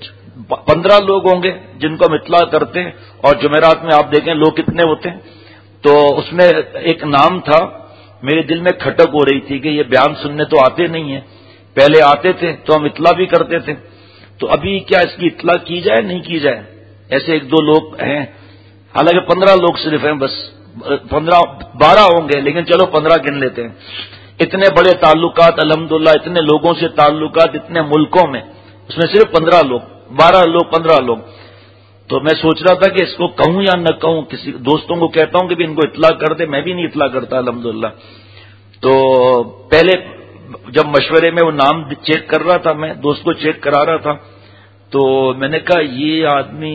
15 لوگ ہوں گے جن کو ہم اطلاع کرتے ہیں، اور جمعرات میں آپ دیکھیں لوگ کتنے ہوتے ہیں. تو اس میں ایک نام تھا، میرے دل میں کھٹک ہو رہی تھی کہ یہ بیان سننے تو آتے نہیں ہیں، پہلے آتے تھے تو ہم اطلاع بھی کرتے تھے، تو ابھی کیا اس کی اطلاع کی جائے نہیں کی جائے؟ ایسے 1-2 لوگ ہیں، حالانکہ 15 لوگ صرف ہیں، بس 12 ہوں گے لیکن چلو 15 گن لیتے ہیں. اتنے بڑے تعلقات الحمدللہ، اتنے لوگوں سے تعلقات اتنے ملکوں میں، اس میں صرف 15 لوگ، 12 لوگ، 15 لوگ. تو میں سوچ رہا تھا کہ اس کو کہوں یا نہ کہوں، کسی دوستوں کو کہتا ہوں کہ بھی ان کو اطلاع کر دے، میں بھی نہیں اطلاع کرتا الحمدللہ. تو پہلے جب مشورے میں وہ نام چیک کر رہا تھا، میں دوست کو چیک کرا رہا تھا، تو میں نے کہا یہ آدمی،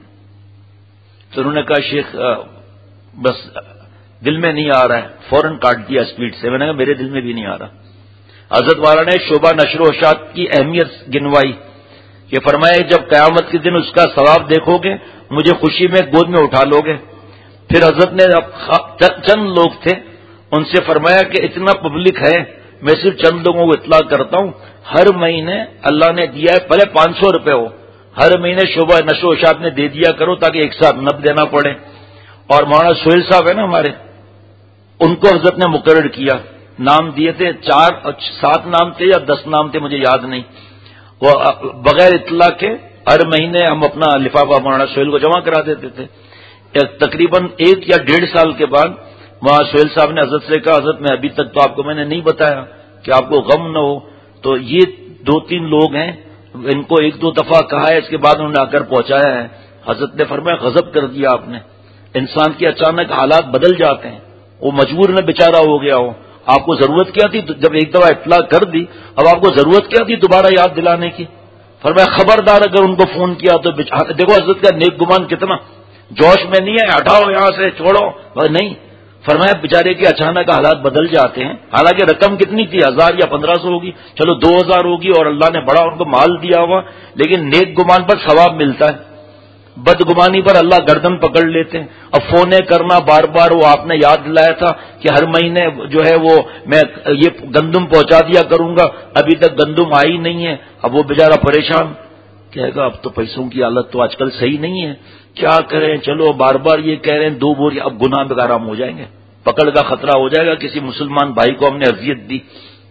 تو انہوں نے کہا شیخ بس دل میں نہیں آ رہا ہے، فوراً کاٹ دیا اسپیڈ سے. میں نے کہا میرے دل میں بھی نہیں آ رہا. حضرت والا نے شعبہ نشر و اشاعت کی اہمیت گنوائی کہ فرمایا جب قیامت کے دن اس کا ثواب دیکھو گے مجھے خوشی میں گود میں اٹھا لو گے. پھر حضرت نے چند لوگ تھے ان سے فرمایا کہ اتنا پبلک ہے، میں صرف چند لوگوں کو اطلاع کرتا ہوں، ہر مہینے اللہ نے دیا ہے، پہلے 500 روپے ہو، ہر مہینے شعبہ نشر و اشاعت میں دے دیا کرو تاکہ ایک ساتھ نہ دینا پڑے. اور مولانا سہیل صاحب ہے نا ہمارے، ان کو حضرت نے مقرر کیا، نام دیے تھے 7 نام تھے یا 10 نام تھے مجھے یاد نہیں. وہ بغیر اطلاع کے ہر مہینے ہم اپنا لفافہ مولانا سہیل کو جمع کرا دیتے تھے. تقریباً 1 یا 1.5 سال کے بعد مولانا سہیل صاحب نے حضرت سے کہا حضرت میں ابھی تک تو آپ کو میں نے نہیں بتایا کہ آپ کو غم نہ ہو. تو یہ 2-3 لوگ ہیں، ان کو 1-2 دفعہ کہا ہے، اس کے بعد انہوں نے آ کر پہنچایا ہے. حضرت نے فرمایا غضب کر دیا آپ نے. انسان کے اچانک حالات بدل جاتے ہیں، وہ مجبور میں بیچارہ ہو گیا ہو، آپ کو ضرورت کیا تھی جب ایک دفعہ اطلاع کر دی، اب آپ کو ضرورت کیا تھی دوبارہ یاد دلانے کی؟ فرمایا خبردار اگر ان کو فون کیا تو دیکھو حضرت کا نیک گمان کتنا، جوش میں نہیں ہے ہٹاؤ یہاں سے چھوڑو، نہیں، فرمایا بیچارے کے اچانک حالات بدل جاتے ہیں. حالانکہ رقم کتنی تھی، 1000 یا 1500 ہوگی، چلو 2000 ہوگی اور اللہ نے بڑا ان کو مال دیا ہوا، لیکن نیک گمان پر ثواب ملتا ہے، بدگمانی پر اللہ گردن پکڑ لیتے ہیں. اب فونے کرنا بار بار، وہ آپ نے یاد دلایا تھا کہ ہر مہینے جو ہے وہ میں یہ گندم پہنچا دیا کروں گا، ابھی تک گندم آئی نہیں ہے. اب وہ بیچارہ پریشان کہے گا اب تو پیسوں کی حالت تو آج کل صحیح نہیں ہے، کیا کریں، چلو بار بار یہ کہہ رہے ہیں 2 بوری، اب گناہ میں حرام ہو جائیں گے، پکڑ کا خطرہ ہو جائے گا، کسی مسلمان بھائی کو ہم نے اذیت دی.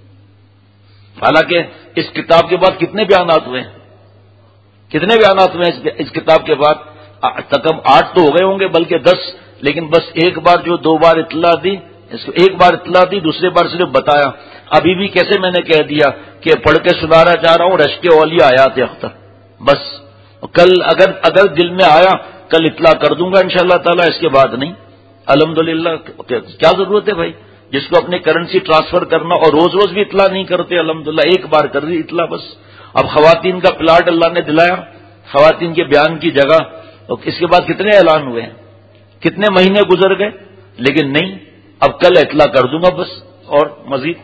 حالانکہ اس کتاب کے بعد کتنے بیانات ہوئے ہیں، کتنے بیانات ہوئے اس کتاب کے بعد، تقریباً 8 تو ہو گئے ہوں گے بلکہ 10، لیکن بس ایک بار جو 2 بار اطلاع دی، اس کو ایک بار اطلاع دی، دوسرے بار صرف بتایا. ابھی بھی کیسے میں نے کہہ دیا کہ پڑھ کے سنانا چاہ رہا ہوں رشک اولیاء آیات اختر، بس کل اگر دل میں آیا کل اطلاع کر دوں گا انشاءاللہ تعالی، اس کے بعد نہیں. الحمدللہ کیا ضرورت ہے بھائی، جس کو اپنی کرنسی ٹرانسفر کرنا اور روز روز بھی اطلاع نہیں کرتے، الحمدللہ ایک بار کر دی اطلاع بس. اب خواتین کا پلاٹ اللہ نے دلایا، خواتین کے بیان کی جگہ، اس کے بعد کتنے اعلان ہوئے ہیں، کتنے مہینے گزر گئے، لیکن نہیں، اب کل اطلاع کر دوں گا بس. اور مزید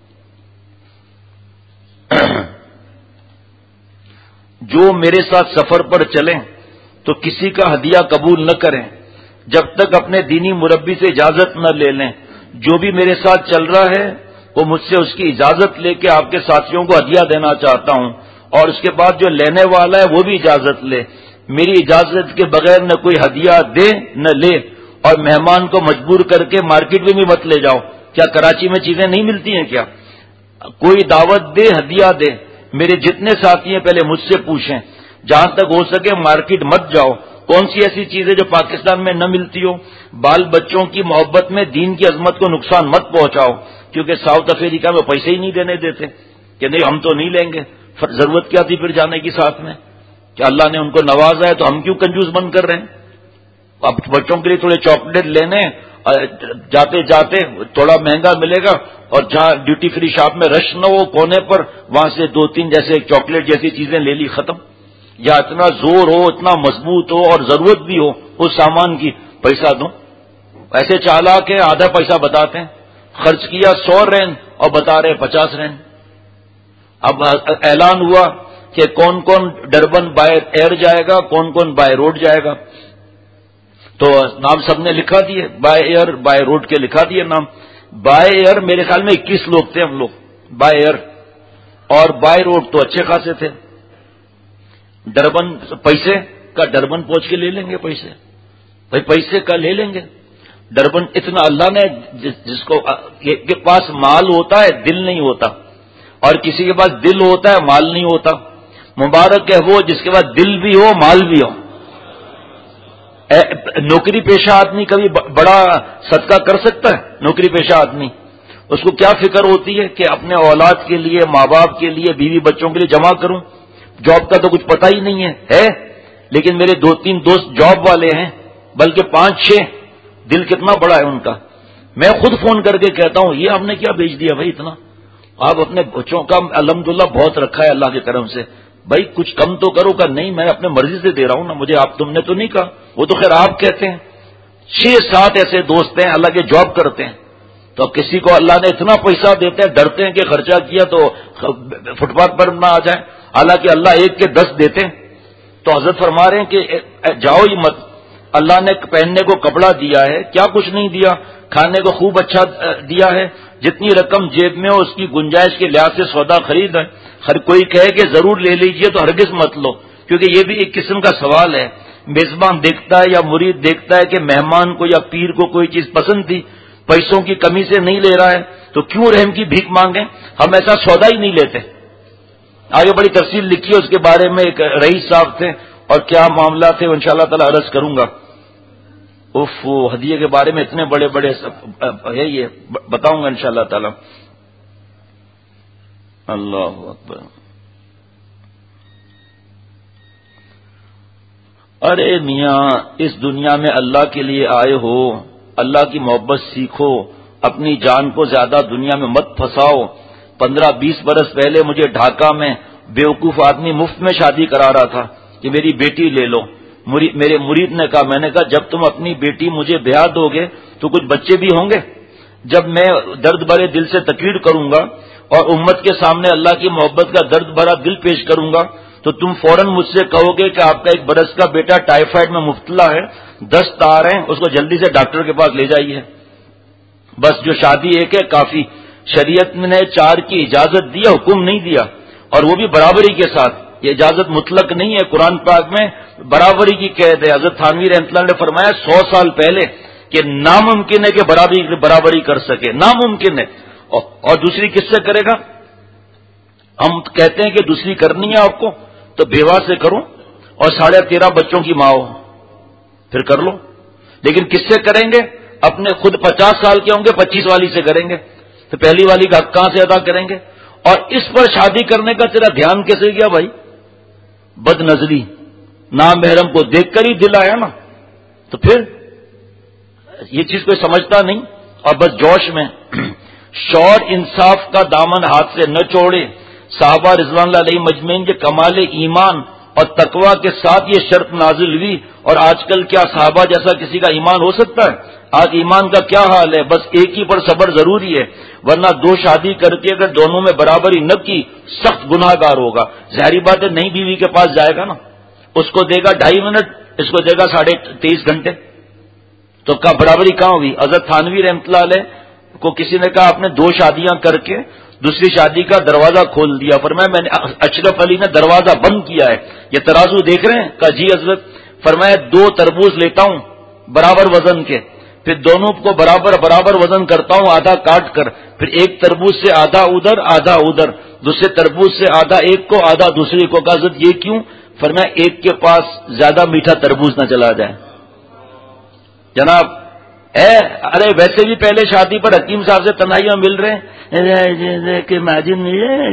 جو میرے ساتھ سفر پر چلیں تو کسی کا ہدیہ قبول نہ کریں جب تک اپنے دینی مربی سے اجازت نہ لے لیں. جو بھی میرے ساتھ چل رہا ہے وہ مجھ سے اس کی اجازت لے کے آپ کے ساتھیوں کو ہدیہ دینا چاہتا ہوں، اور اس کے بعد جو لینے والا ہے وہ بھی اجازت لے. میری اجازت کے بغیر نہ کوئی ہدیہ دے نہ لے، اور مہمان کو مجبور کر کے مارکیٹ میں بھی مت لے جاؤ. کیا کراچی میں چیزیں نہیں ملتی ہیں کیا؟ کوئی دعوت دے ہدیہ دے. میرے جتنے ساتھی ہیں پہلے مجھ سے پوچھیں، جہاں تک ہو سکے مارکیٹ مت جاؤ. کون سی ایسی چیز ہے جو پاکستان میں نہ ملتی ہو؟ بال بچوں کی محبت میں دین کی عظمت کو نقصان مت پہنچاؤ، کیونکہ ساؤتھ افریقہ میں پیسے ہی نہیں دینے دیتے کہ نہیں ہم تو نہیں لیں گے. ضرورت کیا تھی پھر جانے کی ساتھ میں؟ کہ اللہ نے ان کو نوازا ہے تو ہم کیوں کنجوس بن کر رہے ہیں؟ اب بچوں کے لیے تھوڑے چاکلیٹ لینے، جاتے جاتے تھوڑا مہنگا ملے گا، اور جہاں ڈیوٹی فری شاپ میں رش نہ ہو کونے پر، وہاں سے 2-3 جیسے چاکلیٹ جیسی چیزیں لے لی، ختم. یا اتنا زور ہو، اتنا مضبوط ہو اور ضرورت بھی ہو اس سامان کی، پیسہ دو. ایسے چالاک ہے آدھا پیسہ بتاتے ہیں، خرچ کیا 100 رین اور بتا رہے 50 رین. اب اعلان ہوا کہ کون کون ڈربن بائی ایئر جائے گا، کون کون بائی روڈ جائے گا، تو نام سب نے لکھا دیے، بائی ایئر بائی روڈ کے لکھا دیے نام. بائی ایئر میرے خیال میں 21 لوگ تھے ہم لوگ بائی ایئر، اور بائی روڈ تو اچھے خاصے تھے. ڈربن پیسے کا ڈربن پہنچ کے لے لیں گے پیسے، بھائی پیسے کا لے لیں گے. ڈربن اتنا اللہ نے جس کو کے پاس مال ہوتا ہے دل نہیں ہوتا، اور کسی کے پاس دل ہوتا ہے مال نہیں ہوتا. مبارک ہے وہ جس کے پاس دل بھی ہو مال بھی ہو. نوکری پیشہ آدمی کبھی بڑا صدقہ کر سکتا ہے؟ نوکری پیشہ آدمی اس کو کیا فکر ہوتی ہے کہ اپنے اولاد کے لیے، ماں باپ کے لیے، بیوی بچوں کے لیے جمع کروں. جاب کا تو کچھ پتہ ہی نہیں ہے لیکن میرے 2-3 دوست جاب والے ہیں، بلکہ 5-6. دل کتنا بڑا ہے ان کا. میں خود فون کر کے کہتا ہوں یہ آپ نے کیا بیچ دیا بھائی اتنا؟ آپ اپنے بچوں کا الحمدللہ بہت رکھا ہے اللہ کے کرم سے، بھائی کچھ کم تو کرو. کہ نہیں میں اپنے مرضی سے دے رہا ہوں نا، مجھے آپ تم نے تو نہیں کہا. وہ تو خیر آپ کہتے ہیں. 6-7 ایسے دوست ہیں اللہ کے جاب کرتے ہیں، تو کسی کو اللہ نے اتنا پیسہ دیتے ہیں ڈرتے ہیں کہ خرچہ کیا تو فٹ پاتھ پر نہ آ جائیں، حالانکہ اللہ 1 کے 10 دیتے ہیں. تو حضرت فرما رہے ہیں کہ جاؤ ہی مت. اللہ نے پہننے کو کپڑا دیا ہے، کیا کچھ نہیں دیا. کھانے کو خوب اچھا دیا ہے. جتنی رقم جیب میں ہو اس کی گنجائش کے لحاظ سے سودا خرید ہے. ہر کوئی کہے کہ ضرور لے لیجئے تو ہرگز مت لو، کیونکہ یہ بھی ایک قسم کا سوال ہے. میزبان دیکھتا ہے یا مرید دیکھتا ہے کہ مہمان کو یا پیر کو کوئی چیز پسند تھی، پیسوں کی کمی سے نہیں لے رہا ہے، تو کیوں رحم کی بھیک مانگیں؟ ہم ایسا سودا ہی نہیں لیتے. آگے بڑی تفصیل لکھی ہے اس کے بارے میں. ایک رئیس صاحب تھے اور کیا معاملہ تھے وہ انشاءاللہ تعالی عرض کروں گا. ہدیے کے بارے میں اتنے بڑے بڑے ہے، یہ بتاؤں گا انشاءاللہ تعالی. اللہ اکبر. ارے میاں اس دنیا میں اللہ کے لیے آئے ہو، اللہ کی محبت سیکھو، اپنی جان کو زیادہ دنیا میں مت پھنساؤ. 15-20 برس پہلے مجھے ڈھاکہ میں بیوقوف آدمی مفت میں شادی کرا رہا تھا کہ میری بیٹی لے لو. میرے مرید نے کہا، میں نے کہا جب تم اپنی بیٹی مجھے بیاہ دو گے تو کچھ بچے بھی ہوں گے. جب میں درد بھرے دل سے تقریر کروں گا اور امت کے سامنے اللہ کی محبت کا درد بھرا دل پیش کروں گا تو تم فوراً مجھ سے کہو گے کہ آپ کا 1 برس کا بیٹا ٹائیفائڈ میں مبتلا ہے، دست آ رہے ہیں، اس کو جلدی سے ڈاکٹر کے پاس لے جائیے. بس جو شادی ایک ہے کافی. شریعت نے 4 کی اجازت دیا، حکم نہیں دیا، اور وہ بھی برابری کے ساتھ. یہ اجازت مطلق نہیں ہے، قرآن پاک میں برابری کی قید ہے. حضرت تھانوی رحمۃ اللہ نے فرمایا 100 سال پہلے کہ ناممکن ہے کہ برابری کر سکے، ناممکن ہے. اور دوسری کس سے کرے گا؟ ہم کہتے ہیں کہ دوسری کرنی ہے آپ کو تو بیوہ سے کرو اور 13.5 بچوں کی ماں ہو، پھر کر لو. لیکن کس سے کریں گے؟ اپنے خود 50 سال کے ہوں گے 25 والی سے کریں گے، تو پہلی والی کا حق کہاں سے ادا کریں گے؟ اور اس پر شادی کرنے کا تیرا دھیان کیسے گیا بھائی؟ بد نظری، نامحرم کو دیکھ کر ہی دل آیا نا. تو پھر یہ چیز کوئی سمجھتا نہیں اور بس جوش میں. شور انصاف کا دامن ہاتھ سے نہ چھوڑے. صحابہ رضوان اللہ علیہ مجمعین کے کمال ایمان اور تقوی کے ساتھ یہ شرط نازل ہوئی. اور آج کل کیا صحابہ جیسا کسی کا ایمان ہو سکتا ہے؟ آج ایمان کا کیا حال ہے؟ بس ایک ہی پر صبر ضروری ہے، ورنہ 2 شادی کر کے اگر دونوں میں برابری نہ کی سخت گناہ گار ہوگا. ظاہری بات ہے نئی بیوی کے پاس جائے گا نا، اس کو دے گا 2.5 منٹ، اس کو دے گا 23.5 گھنٹے، تو کیا برابری کہاں ہوئی؟ حضرت تھانوی رحمۃ اللہ علیہ کو کسی نے کہا آپ نے 2 شادیاں کر کے دوسری شادی کا دروازہ کھول دیا. فرمایا میں نے اشرف علی نے دروازہ بند کیا ہے. یہ ترازو دیکھ رہے ہیں؟ کہا جی حضرت. فرمایا 2 تربوز لیتا ہوں برابر وزن کے، پھر دونوں کو برابر وزن کرتا ہوں آدھا کاٹ کر، پھر ایک تربوز سے آدھا ادھر آدھا ادھر، دوسرے تربوز سے آدھا ایک کو آدھا دوسرے کو. کہا حضرت یہ کیوں؟ فرمایا ایک کے پاس زیادہ میٹھا تربوز نہ چلا جائے. جناب ارے ویسے بھی پہلے شادی پر حکیم صاحب سے تنہائیاں مل رہے ہیں کہ ماجن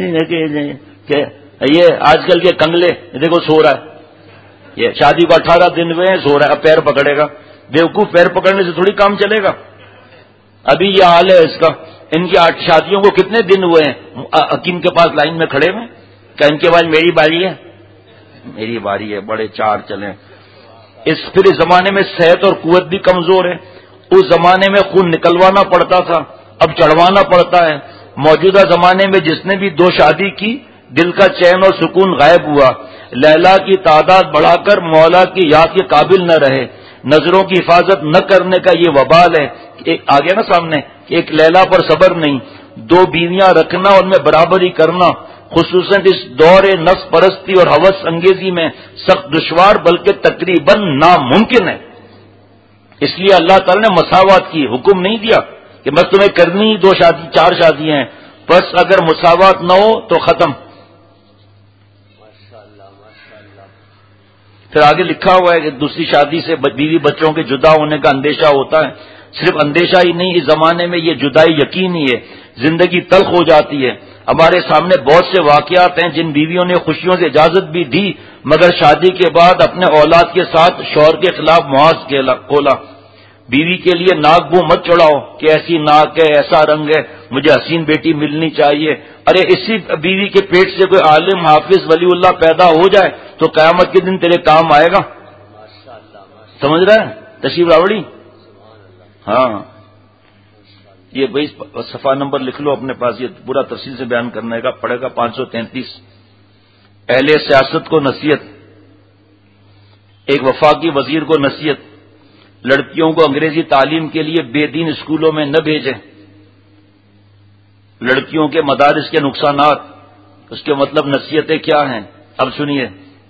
کہ یہ آج کل کے کنگلے دیکھو سو رہا ہے، یہ شادی کو 18 دن ہوئے ہیں سو رہا ہے، اب پیر پکڑے گا. بیوقوف، پیر پکڑنے سے تھوڑی کام چلے گا. ابھی یہ حال ہے اس کا. ان کی 8 شادیوں کو کتنے دن ہوئے ہیں حکیم کے پاس لائن میں کھڑے ہوئے کہ ان کے بعد میری باری ہے، میری باری ہے، بڑے 4 چلیں. پھر اس زمانے میں صحت اور قوت بھی کمزور ہے. اس زمانے میں خون نکلوانا پڑتا تھا، اب چڑھوانا پڑتا ہے. موجودہ زمانے میں جس نے بھی 2 شادی کی دل کا چین اور سکون غائب ہوا. لیلا کی تعداد بڑھا کر مولا کی یاد کے قابل نہ رہے. نظروں کی حفاظت نہ کرنے کا یہ وبال ہے. آ گیا نا سامنے کہ ایک لیلا پر صبر نہیں، 2 بیویاں رکھنا اور ان میں برابری کرنا خصوصاً اس دور نفس پرستی اور ہوس انگیزی میں سخت دشوار بلکہ تقریباً ناممکن ہے. اس لیے اللہ تعالی نے مساوات کی، حکم نہیں دیا کہ بس تمہیں کرنی 2 شادی 4 شادیاں ہیں، بس اگر مساوات نہ ہو تو ختم۔ پھر آگے لکھا ہوا ہے کہ دوسری شادی سے بیوی بچوں کے جدا ہونے کا اندیشہ ہوتا ہے۔ صرف اندیشہ ہی نہیں، اس زمانے میں یہ جدائی یقینی ہے، زندگی تلخ ہو جاتی ہے۔ ہمارے سامنے بہت سے واقعات ہیں جن بیویوں نے خوشیوں سے اجازت بھی دی مگر شادی کے بعد اپنے اولاد کے ساتھ شوہر کے خلاف محاذ کھولا۔ بیوی کے لیے ناک بو مت چڑھاؤ کہ ایسی ناک ہے، ایسا رنگ ہے، مجھے حسین بیٹی ملنی چاہیے۔ ارے اسی بیوی کے پیٹ سے کوئی عالم حافظ ولی اللہ پیدا ہو جائے تو قیامت کے دن تیرے کام آئے گا۔ سمجھ رہا ہے؟ تشریف راوڑی؟ ہاں، یہ بھائی صفحہ نمبر لکھ لو اپنے پاس، یہ پورا تفصیل سے بیان کرنے کا پڑے گا 533۔ اہل سیاست کو نصیحت، ایک وفاقی وزیر کو نصیحت، لڑکیوں کو انگریزی تعلیم کے لیے بے دین اسکولوں میں نہ بھیجیں۔ لڑکیوں کے مدارس کے نقصانات، اس کے مطلب نصیحتیں کیا ہیں، اب سنیے۔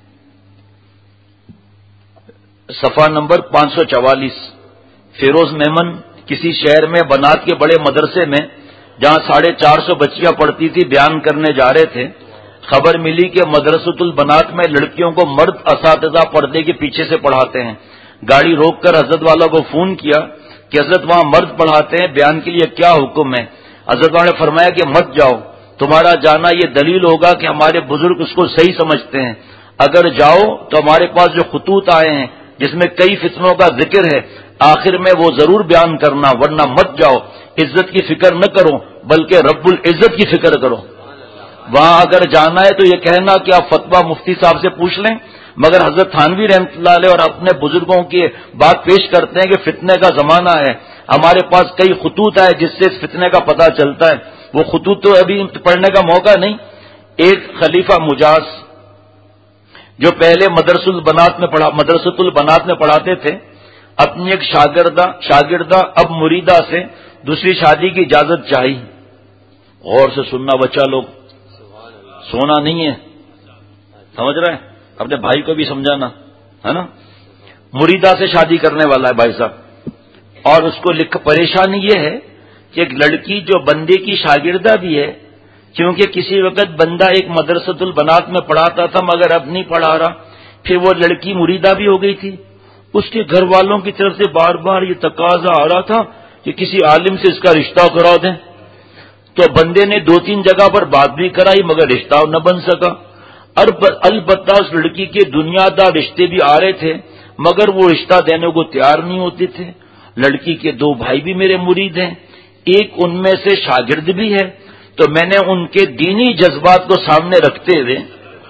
صفحہ نمبر 544۔ فیروز میمن کسی شہر میں بنات کے بڑے مدرسے میں جہاں 450 بچیاں پڑھتی تھی بیان کرنے جا رہے تھے۔ خبر ملی کہ مدرسۃ البنات میں لڑکیوں کو مرد اساتذہ پردے کے پیچھے سے پڑھاتے ہیں۔ گاڑی روک کر حضرت والا کو فون کیا کہ حضرت وہاں مرد پڑھاتے ہیں، بیان کے لیے کیا حکم ہے؟ حضرت والا نے فرمایا کہ مت جاؤ، تمہارا جانا یہ دلیل ہوگا کہ ہمارے بزرگ اس کو صحیح سمجھتے ہیں۔ اگر جاؤ تو ہمارے پاس جو خطوط آئے ہیں جس میں کئی فتنوں کا ذکر ہے، آخر میں وہ ضرور بیان کرنا، ورنہ مت جاؤ۔ عزت کی فکر نہ کرو بلکہ رب العزت کی فکر کرو۔ وہاں اگر جانا ہے تو یہ کہنا کہ آپ فتویٰ مفتی صاحب سے پوچھ لیں، مگر حضرت تھانوی رحمۃ اللہ علیہ اور اپنے بزرگوں کی بات پیش کرتے ہیں کہ فتنے کا زمانہ ہے، ہمارے پاس کئی خطوط ہے جس سے اس فتنے کا پتہ چلتا ہے۔ وہ خطوط تو ابھی پڑھنے کا موقع نہیں۔ ایک خلیفہ مجاز جو پہلے مدرسۃ البنات میں پڑھاتے تھے، اپنی ایک شاگردہ اب مریدہ سے دوسری شادی کی اجازت چاہی۔ غور سے سننا بچہ لوگ، سونا نہیں ہے، سمجھ رہے ہیں؟ اپنے بھائی کو بھی سمجھانا ہے نا۔ مریدہ سے شادی کرنے والا ہے بھائی صاحب، اور اس کو پریشانی یہ ہے کہ ایک لڑکی جو بندے کی شاگردہ بھی ہے، کیونکہ کسی وقت بندہ ایک مدرسۃ البنات میں پڑھاتا تھا مگر اب نہیں پڑھا رہا، پھر وہ لڑکی مریدہ بھی ہو گئی تھی۔ اس کے گھر والوں کی طرف سے بار بار یہ تقاضا آ رہا تھا کہ کسی عالم سے اس کا رشتہ کرا دیں، تو بندے نے 2-3 جگہ پر بات بھی کرائی مگر رشتہ نہ بن سکا۔ البتہ اس لڑکی کے دنیا دار رشتے بھی آ رہے تھے مگر وہ رشتہ دینے کو تیار نہیں ہوتے تھے۔ لڑکی کے 2 بھائی بھی میرے مرید ہیں، ایک ان میں سے شاگرد بھی ہے، تو میں نے ان کے دینی جذبات کو سامنے رکھتے ہوئے،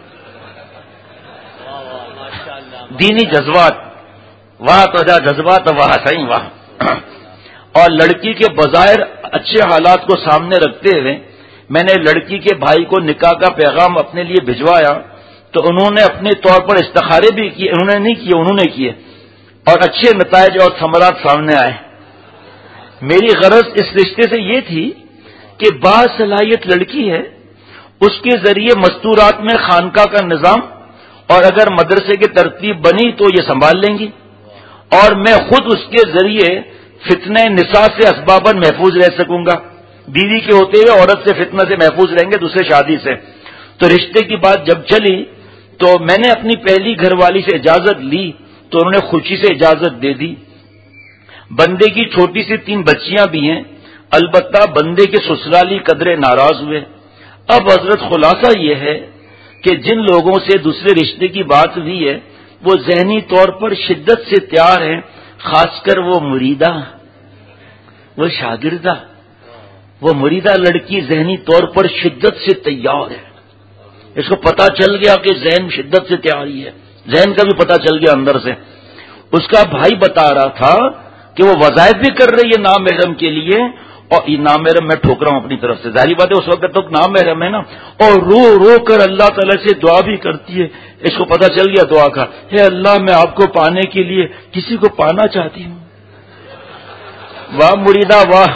دینی جذبات، واہ تو جذبات واہ صحیح واہ، اور لڑکی کے بظاہر اچھے حالات کو سامنے رکھتے ہوئے میں نے لڑکی کے بھائی کو نکاح کا پیغام اپنے لیے بھجوایا، تو انہوں نے اپنے طور پر استخارے بھی کیے، انہوں نے کیے اور اچھے نتائج اور ثمرات سامنے آئے۔ میری غرض اس رشتے سے یہ تھی کہ باصلاحیت لڑکی ہے، اس کے ذریعے مستورات میں خانقاہ کا نظام اور اگر مدرسے کی ترتیب بنی تو یہ سنبھال لیں گی، اور میں خود اس کے ذریعے فتنہ نساء سے اسباباً محفوظ رہ سکوں گا۔ بیوی کے ہوتے ہوئے عورت سے فتنہ سے محفوظ رہیں گے دوسرے شادی سے۔ تو رشتے کی بات جب چلی تو میں نے اپنی پہلی گھر والی سے اجازت لی تو انہوں نے خوشی سے اجازت دے دی۔ بندے کی چھوٹی سی 3 بچیاں بھی ہیں، البتہ بندے کے سسرالی قدرے ناراض ہوئے۔ اب حضرت خلاصہ یہ ہے کہ جن لوگوں سے دوسرے رشتے کی بات ہوئی ہے وہ ذہنی طور پر شدت سے تیار ہیں، خاص کر وہ مریدہ، وہ شاگردہ، وہ مریدہ لڑکی ذہنی طور پر شدت سے تیار ہے۔ اس کو پتا چل گیا کہ ذہن شدت سے تیاری ہے، ذہن کا بھی پتا چل گیا اندر سے۔ اس کا بھائی بتا رہا تھا کہ وہ وظائف بھی کر رہی ہے نامحرم کے لیے، اور یہ نامحرم میں ٹھوک رہا ہوں اپنی طرف سے، ظاہری بات ہے اس وقت تک نامحرم ہے نا، اور رو رو کر اللہ تعالی سے دعا بھی کرتی ہے۔ اس کو پتا چل گیا دعا کا، اے اللہ میں آپ کو پانے کے لیے کسی کو پانا چاہتی ہوں۔ واہ مریدہ واہ،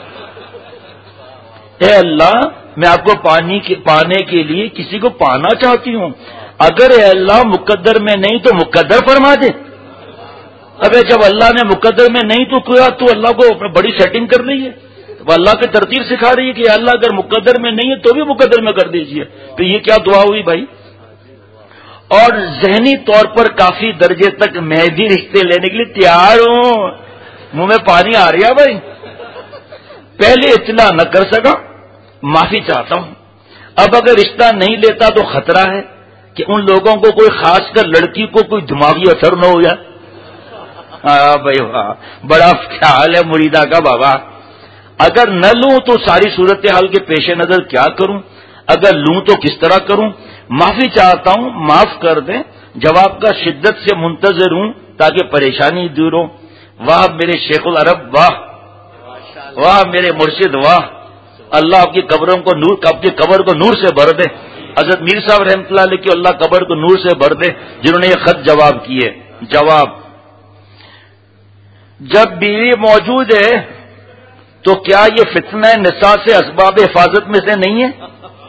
اے اللہ میں آپ کو پانے کے لیے کسی کو پانا چاہتی ہوں، اگر اے اللہ مقدر میں نہیں تو مقدر فرما دے۔ ابے جب اللہ نے مقدر میں نہیں تو کیا تو اللہ کو بڑی سیٹنگ کر رہی ہے، وہ اللہ کی ترتیب سکھا رہی ہے کہ اللہ اگر مقدر میں نہیں ہے تو بھی مقدر میں کر دیجئے. تو یہ کیا دعا ہوئی بھائی؟ اور ذہنی طور پر کافی درجے تک میں بھی رشتے لینے کے لیے تیار ہوں. منہ میں پانی آ رہا بھائی. پہلے اطلاع نہ کر سکا، معافی چاہتا ہوں. اب اگر رشتہ نہیں لیتا تو خطرہ ہے کہ ان لوگوں کو کوئی خاص کر لڑکی کو کوئی دماغی اثر نہ ہو جائے. ہاں بھائی واہ، بڑا خیال ہے مریدہ کا بابا. اگر نہ لوں تو ساری صورتحال کے پیش نظر کیا کروں، اگر لوں تو کس طرح کروں. معافی چاہتا ہوں، معاف کر دیں. جواب کا شدت سے منتظر ہوں تاکہ پریشانی دور ہو. واہ میرے شیخ العرب، واہ واہ میرے مرشد، واہ. اللہ آپ کی قبروں کو نور، آپ کی قبر کو نور سے بھر دے. حضرت میر صاحب رحمۃ اللہ علیہ کی اللہ قبر کو نور سے بھر دے جنہوں نے یہ خط جواب کیے. جواب: جب بیوی موجود ہے تو کیا یہ فتنہ نساء سے اسباب حفاظت میں سے نہیں ہے؟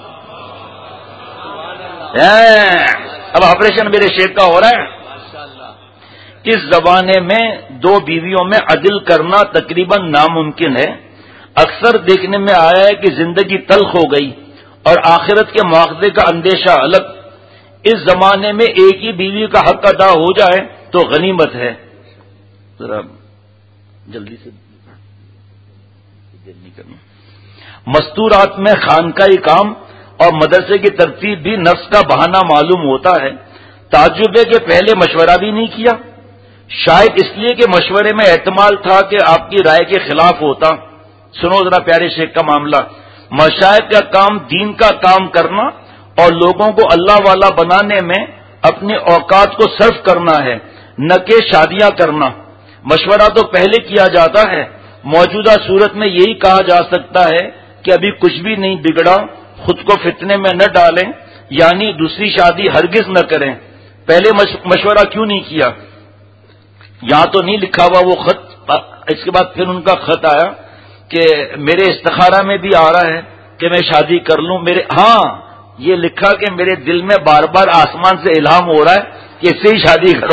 اب آپریشن میرے شیخ کا ہو رہا ہے. اس زمانے میں دو بیویوں میں عدل کرنا تقریباً ناممکن ہے. اکثر دیکھنے میں آیا ہے کہ زندگی تلخ ہو گئی اور آخرت کے مواخذے کا اندیشہ الگ. اس زمانے میں ایک ہی بیوی کا حق ادا ہو جائے تو غنیمت ہے. ذرا جلدی سے دیر نہیں کرنا. مستورات میں خانقاہی کام اور مدرسے کی ترتیب بھی نفس کا بہانہ معلوم ہوتا ہے. تعجب ہے کہ پہلے مشورہ بھی نہیں کیا، شاید اس لیے کہ مشورے میں احتمال تھا کہ آپ کی رائے کے خلاف ہوتا. سنو ذرا پیارے شیخ کا معاملہ. مشائخ کا کام دین کا کام کرنا اور لوگوں کو اللہ والا بنانے میں اپنے اوقات کو صرف کرنا ہے، نہ کہ شادیاں کرنا. مشورہ تو پہلے کیا جاتا ہے. موجودہ صورت میں یہی کہا جا سکتا ہے کہ ابھی کچھ بھی نہیں بگڑا، خود کو فتنے میں نہ ڈالیں، یعنی دوسری شادی ہرگز نہ کریں. پہلے مشورہ کیوں نہیں کیا؟ یہاں تو نہیں لکھا ہوا وہ خط. اس کے بعد پھر ان کا خط آیا کہ میرے استخارہ میں بھی آ رہا ہے کہ میں شادی کر لوں. ہاں یہ لکھا کہ میرے دل میں بار بار آسمان سے الہام ہو رہا ہے کہ اس سے ہی شادی کرو.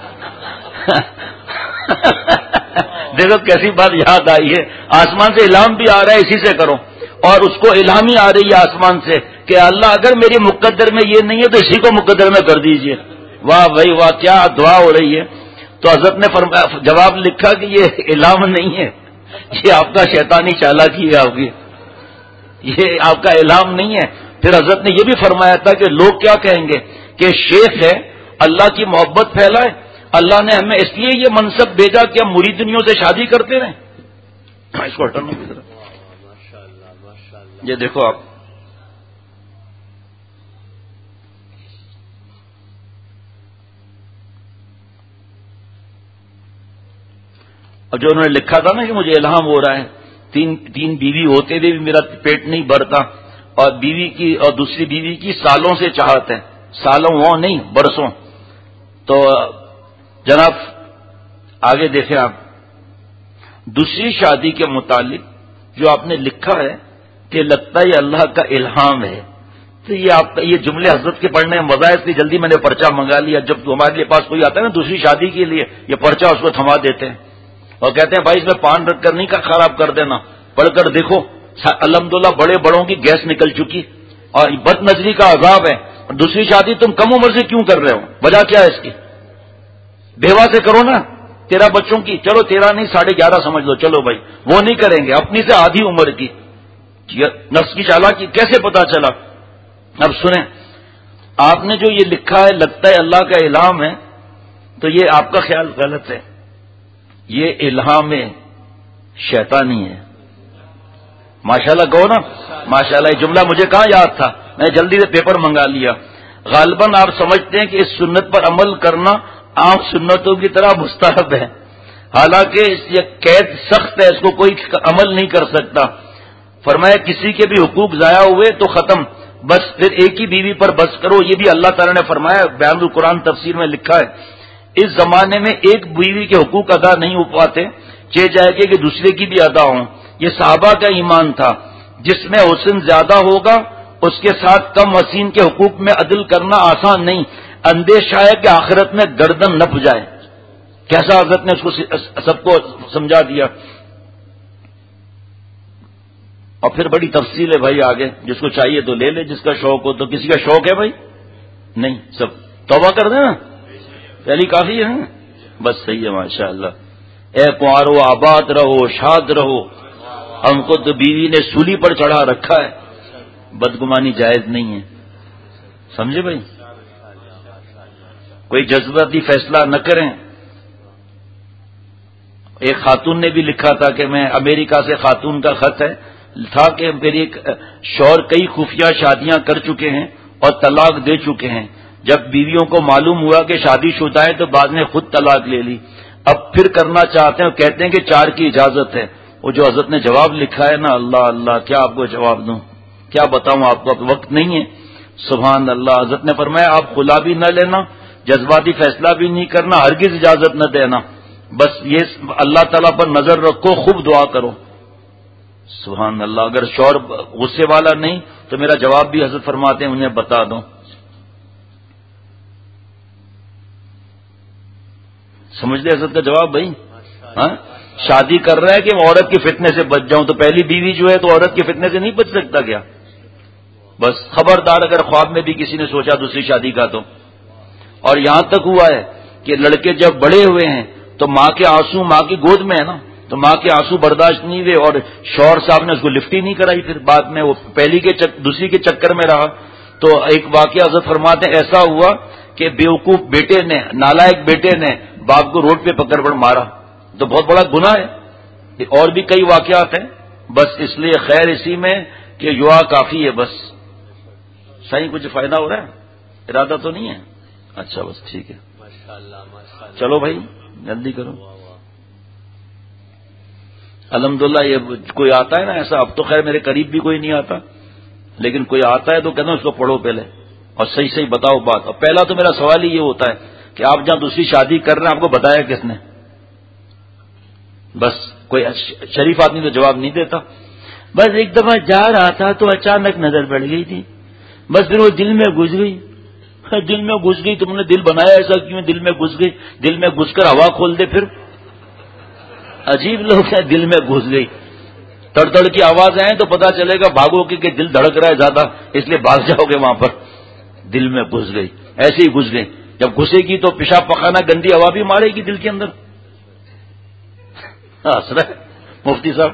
دیکھو کیسی بات یاد آئی ہے. آسمان سے الہام بھی آ رہا ہے اسی سے کرو، اور اس کو الہام ہی آ رہی ہے آسمان سے کہ اللہ اگر میری مقدر میں یہ نہیں ہے تو اسی کو مقدر میں کر دیجئے. واہ بھائی واہ، کیا دعا ہو رہی ہے. تو حضرت نے جواب لکھا کہ یہ الہام نہیں ہے، یہ آپ کا شیطانی چالاکی ہے، آپ کی یہ آپ کا الہام نہیں ہے. پھر حضرت نے یہ بھی فرمایا تھا کہ لوگ کیا کہیں گے کہ شیخ ہے، اللہ کی محبت پھیلائے. اللہ نے ہمیں اس لیے یہ منصب بھیجا کہ ہم مریدنیوں سے شادی کرتے رہیں. اس کو ہٹانا کی طرف. یہ دیکھو آپ، اور جو انہوں نے لکھا تھا نا کہ مجھے الہام ہو رہا ہے، تین بیوی ہوتے ہوئے بھی میرا پیٹ نہیں بھرتا، اور بیوی کی اور دوسری بیوی کی سالوں سے چاہت ہے، سالوں وہ نہیں برسوں. تو جناب آگے دیکھیں آپ، دوسری شادی کے متعلق جو آپ نے لکھا ہے کہ لگتا ہے اللہ کا الہام ہے. تو یہ آپ کا یہ جملے حضرت کے پڑھنے میں مزہ ہے، اس لیے جلدی میں نے پرچہ منگا لیا. جب ہمارے پاس کوئی آتا ہے نا دوسری شادی کے لیے، یہ پرچہ اس کو تھما دیتے ہیں اور کہتے ہیں بھائی اس میں پان رکھ کر نہیں خراب کر دینا، پڑھ کر دیکھو الحمدللہ بڑے بڑوں کی گیس نکل چکی اور بد نظری کا عذاب ہے. دوسری شادی تم کم عمر سے کیوں کر رہے ہو؟ وجہ کیا ہے اس کی؟ بیوہ سے کرو نا، 13 بچوں کی، چلو 13 نہیں 11.5 سمجھ لو، چلو بھائی وہ نہیں کریں گے، اپنی سے آدھی عمر کی. نفس کی چالاکی کیسے پتا چلا؟ اب سنیں، آپ نے جو یہ لکھا ہے لگتا ہے اللہ کا الہام ہے، تو یہ آپ کا خیال غلط ہے. یہ الہام شیطانی ہے. ماشاءاللہ کہو نا، ماشاءاللہ. یہ جملہ مجھے کہاں یاد تھا، میں جلدی سے پیپر منگا لیا. غالباً آپ سمجھتے ہیں کہ اس سنت پر عمل کرنا عام سنتوں کی طرح مستحب ہے، حالانکہ یہ قید سخت ہے، اس کو کوئی عمل نہیں کر سکتا. فرمایا کسی کے بھی حقوق ضائع ہوئے تو ختم، بس پھر ایک ہی بیوی پر بس کرو. یہ بھی اللہ تعالیٰ نے فرمایا، بیان القرآن تفسیر میں لکھا ہے. اس زمانے میں ایک بیوی کے حقوق ادا نہیں ہو پاتے، چاہے جائے کہ دوسرے کی بھی ادا ہوں. یہ صحابہ کا ایمان تھا، جس میں حسن زیادہ ہوگا اس کے ساتھ کم حسین کے حقوق میں عدل کرنا آسان نہیں. اندیشہ ہے کہ آخرت میں گردن نپ جائے. کیسا حضرت نے اس کو سب کو سمجھا دیا. اور پھر بڑی تفصیل ہے بھائی آگے، جس کو چاہیے تو لے لے، جس کا شوق ہو. تو کسی کا شوق ہے بھائی؟ نہیں، سب توبہ کر دیں نا، پہلی کافی ہے. بس صحیح ہے ماشاء اللہ. اے کنوارو آباد رہو، شاد رہو. ہم کو تو بیوی نے سولی پر چڑھا رکھا ہے، بدگمانی جائز نہیں ہے. سمجھے بھائی؟ کوئی جذباتی فیصلہ نہ کریں. ایک خاتون نے بھی لکھا تھا کہ میں امریکہ سے، خاتون کا خط ہے تھا کہ میری شوہر کئی خفیہ شادیاں کر چکے ہیں اور طلاق دے چکے ہیں. جب بیویوں کو معلوم ہوا کہ شادی شدہ ہے تو بعد میں خود طلاق لے لی. اب پھر کرنا چاہتے ہیں، کہتے ہیں کہ 4 کی اجازت ہے. وہ جو حضرت نے جواب لکھا ہے نا، اللہ اللہ، کیا آپ کو جواب دوں، کیا بتاؤں آپ کو، اب وقت نہیں ہے. سبحان اللہ. حضرت نے فرمایا آپ خلا بھی نہ لینا، جذباتی فیصلہ بھی نہیں کرنا، ہرگز اجازت نہ دینا. بس یہ اللہ تعالیٰ پر نظر رکھو، خوب دعا کرو. سبحان اللہ. اگر شوہر غصے والا نہیں تو میرا جواب بھی حضرت فرماتے ہیں انہیں بتا دو. سمجھ لے حضرت کا جواب بھائی. ہاں، شادی کر رہا ہے کہ عورت کے فتنے سے بچ جاؤں، تو پہلی بیوی جو ہے تو عورت کے فتنے سے نہیں بچ سکتا کیا؟ بس خبردار اگر خواب میں بھی کسی نے سوچا دوسری شادی کا تو. اور یہاں تک ہوا ہے کہ لڑکے جب بڑے ہوئے ہیں تو ماں کے آنسو، ماں کی گود میں ہے نا، تو ماں کے آنسو برداشت نہیں ہوئے اور شوہر صاحب نے اس کو لفٹ ہی نہیں کرائی. پھر بعد میں وہ پہلی کے دوسری کے چکر میں رہا. تو ایک واقعہ حضرت فرماتے ہیں ایسا ہوا کہ بیوقوف بیٹے نے، نالائق بیٹے نے باپ کو روڈ پہ پکڑ پڑ مارا. تو بہت بڑا گناہ ہے. اور بھی کئی واقعات ہیں. بس اس لیے خیر اسی میں کہ یوا کافی ہے. بس صحیح کچھ فائدہ ہو رہا ہے؟ ارادہ تو نہیں ہے؟ اچھا بس ٹھیک ہے. چلو بھائی جلدی کرو. الحمدللہ. یہ کوئی آتا ہے نا ایسا، اب تو خیر میرے قریب بھی کوئی نہیں آتا، لیکن کوئی آتا ہے تو کہنا اس کو پڑھو پہلے اور صحیح صحیح بتاؤ بات. اور پہلا تو میرا سوال ہی یہ ہوتا ہے کہ آپ جہاں دوسری شادی کر رہے ہیں آپ کو بتایا کس نے؟ بس کوئی شریف آدمی تو جواب نہیں دیتا. بس ایک دفعہ جا رہا تھا تو اچانک نظر پڑ گئی تھی، بس پھر وہ دل میں گھس گئی. دل میں گھس گئی، تم نے دل بنایا ایسا کیوں؟ دل میں گھس گئی. دل میں گھس کر ہوا کھول دے پھر. عجیب لوگ ہیں، دل میں گھس گئی. تڑ تڑ کی آواز آئے تو پتا چلے گا بھاگو کہ دل دھڑک رہا ہے زیادہ، اس لیے بھاگ جاؤ گے وہاں پر. دل میں گھس گئی، ایسے ہی گھس گئی. جب گھسے گی تو پیشاب پخانا گندی ہوا بھی مارے گی دل کے اندر. ہنس رہے مفتی صاحب.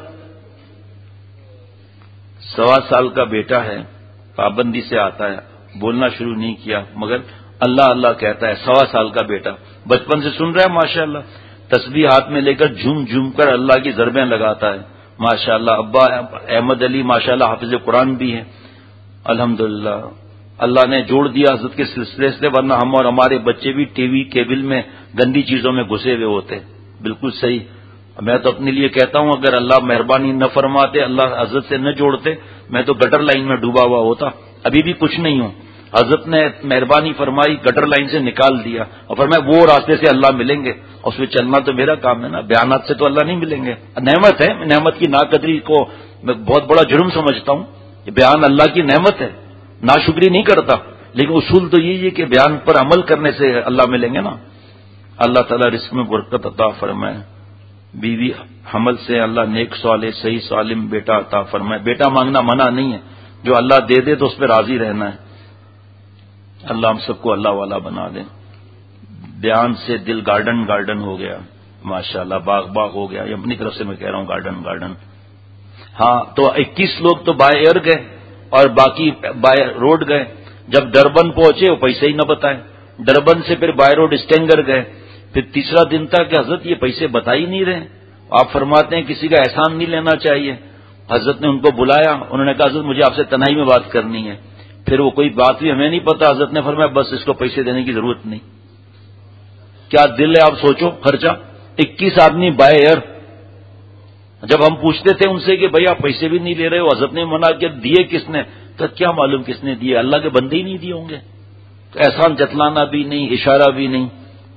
1.25 سال کا بیٹا ہے، پابندی سے آتا ہے، بولنا شروع نہیں کیا مگر اللہ اللہ کہتا ہے. 1.25 سال کا بیٹا بچپن سے سن رہا ہے ماشاءاللہ. تسبیح ہاتھ میں لے کر جھوم جھوم کر اللہ کی ضربیں لگاتا ہے ماشاءاللہ. ابا احمد علی ماشاءاللہ حافظ قرآن بھی ہیں الحمدللہ. اللہ نے جوڑ دیا حضرت کے سلسلے سے، ورنہ ہم اور ہمارے بچے بھی ٹی وی کیبل میں گندی چیزوں میں گھسے ہوئے ہوتے. بالکل صحیح. میں تو اپنے لیے کہتا ہوں اگر اللہ مہربانی نہ فرماتے، اللہ حضرت سے نہ جوڑتے، میں تو گٹر لائن میں ڈوبا ہوا ہوتا. ابھی بھی کچھ نہیں ہوں. حضرت نے مہربانی فرمائی، گٹر لائن سے نکال دیا اور فرمایا وہ راستے سے اللہ ملیں گے، اور اس میں چلنا تو میرا کام ہے نا. بیانات سے تو اللہ نہیں ملیں گے. نعمت ہے، نعمت کی ناقدری کو میں بہت بڑا جرم سمجھتا ہوں. یہ بیان اللہ کی نعمت ہے، ناشکری نہیں کرتا، لیکن اصول تو یہی ہے کہ بیان پر عمل کرنے سے اللہ ملیں گے نا. اللہ تعالیٰ رزق میں برکت عطا فرمائے. بیوی حمل سے اللہ نیک صالح صحیح سالم بیٹا عطا فرمائے. بیٹا مانگنا منع نہیں ہے، جو اللہ دے دے تو اس پہ راضی رہنا ہے. اللہ ہم سب کو اللہ والا بنا دے. بیان سے دل گارڈن گارڈن ہو گیا ماشاءاللہ، باغ باغ ہو گیا. یہ اپنی طرف سے میں کہہ رہا ہوں گارڈن گارڈن. ہاں تو 21 لوگ تو بائی ایئر گئے اور باقی بائی روڈ گئے. جب ڈربن پہنچے وہ پیسے ہی نہ بتائے. ڈربن سے پھر بائی روڈ اسٹینگر گئے. پھر تیسرا دن تھا کہ حضرت یہ پیسے بتا ہی نہیں رہے. آپ فرماتے ہیں کسی کا احسان نہیں لینا چاہیے. حضرت نے ان کو بلایا، انہوں نے کہا حضرت مجھے آپ سے تنہائی میں بات کرنی ہے. پھر وہ کوئی بات بھی ہمیں نہیں پتا. حضرت نے فرمایا بس اس کو پیسے دینے کی ضرورت نہیں. کیا دل ہے آپ سوچو. خرچہ 21 آدمی بائی ایئر. جب ہم پوچھتے تھے ان سے کہ بھائی آپ پیسے بھی نہیں لے رہے ہو، حضرت نے منع کیا. دیے کس نے؟ تو کیا معلوم کس نے دیے، اللہ کے بندے ہی نہیں دیے ہوں گے. تو احسان جتلانا بھی نہیں، اشارہ بھی نہیں.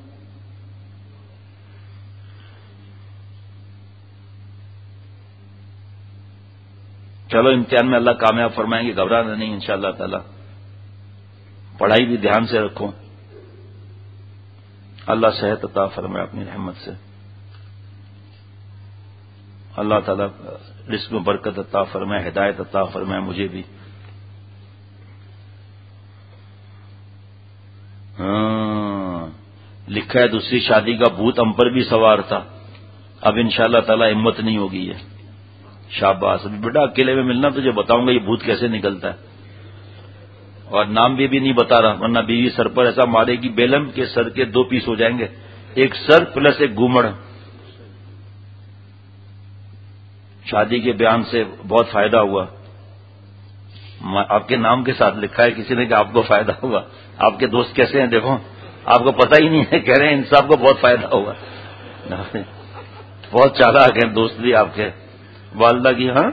چلو امتحان میں اللہ کامیاب فرمائیں گے، گھبرانا نہیں انشاءاللہ تعالی. پڑھائی بھی دھیان سے رکھو. اللہ صحت عطا فرمائے اپنی رحمت سے. اللہ تعالیٰ رزق میں برکت عطا فرمائے، ہدایت عطا فرمائے مجھے بھی. لکھا ہے دوسری شادی کا بھوت ہم پر بھی سوار تھا، اب انشاءاللہ تعالیٰ ہمت نہیں ہوگی ہے. شاباش. ابھی بیٹا اکیلے میں ملنا تجھے بتاؤں گا یہ بھوت کیسے نکلتا ہے، اور نام بھی نہیں بتا رہا ورنہ بیوی سر پر ایسا مارے گی بیلم کے سر کے 2 پیس ہو جائیں گے، ایک سر پلس ایک گھومڑ. شادی کے بیان سے بہت فائدہ ہوا. آپ کے نام کے ساتھ لکھا ہے کسی نے کہ آپ کو فائدہ ہوا. آپ کے دوست کیسے ہیں دیکھو، آپ کو پتہ ہی نہیں ہے، کہہ رہے ہیں ان صاحب کو بہت فائدہ ہوا. بہت چالاک ہیں دوست بھی آپ کے. والدہ کی ہاں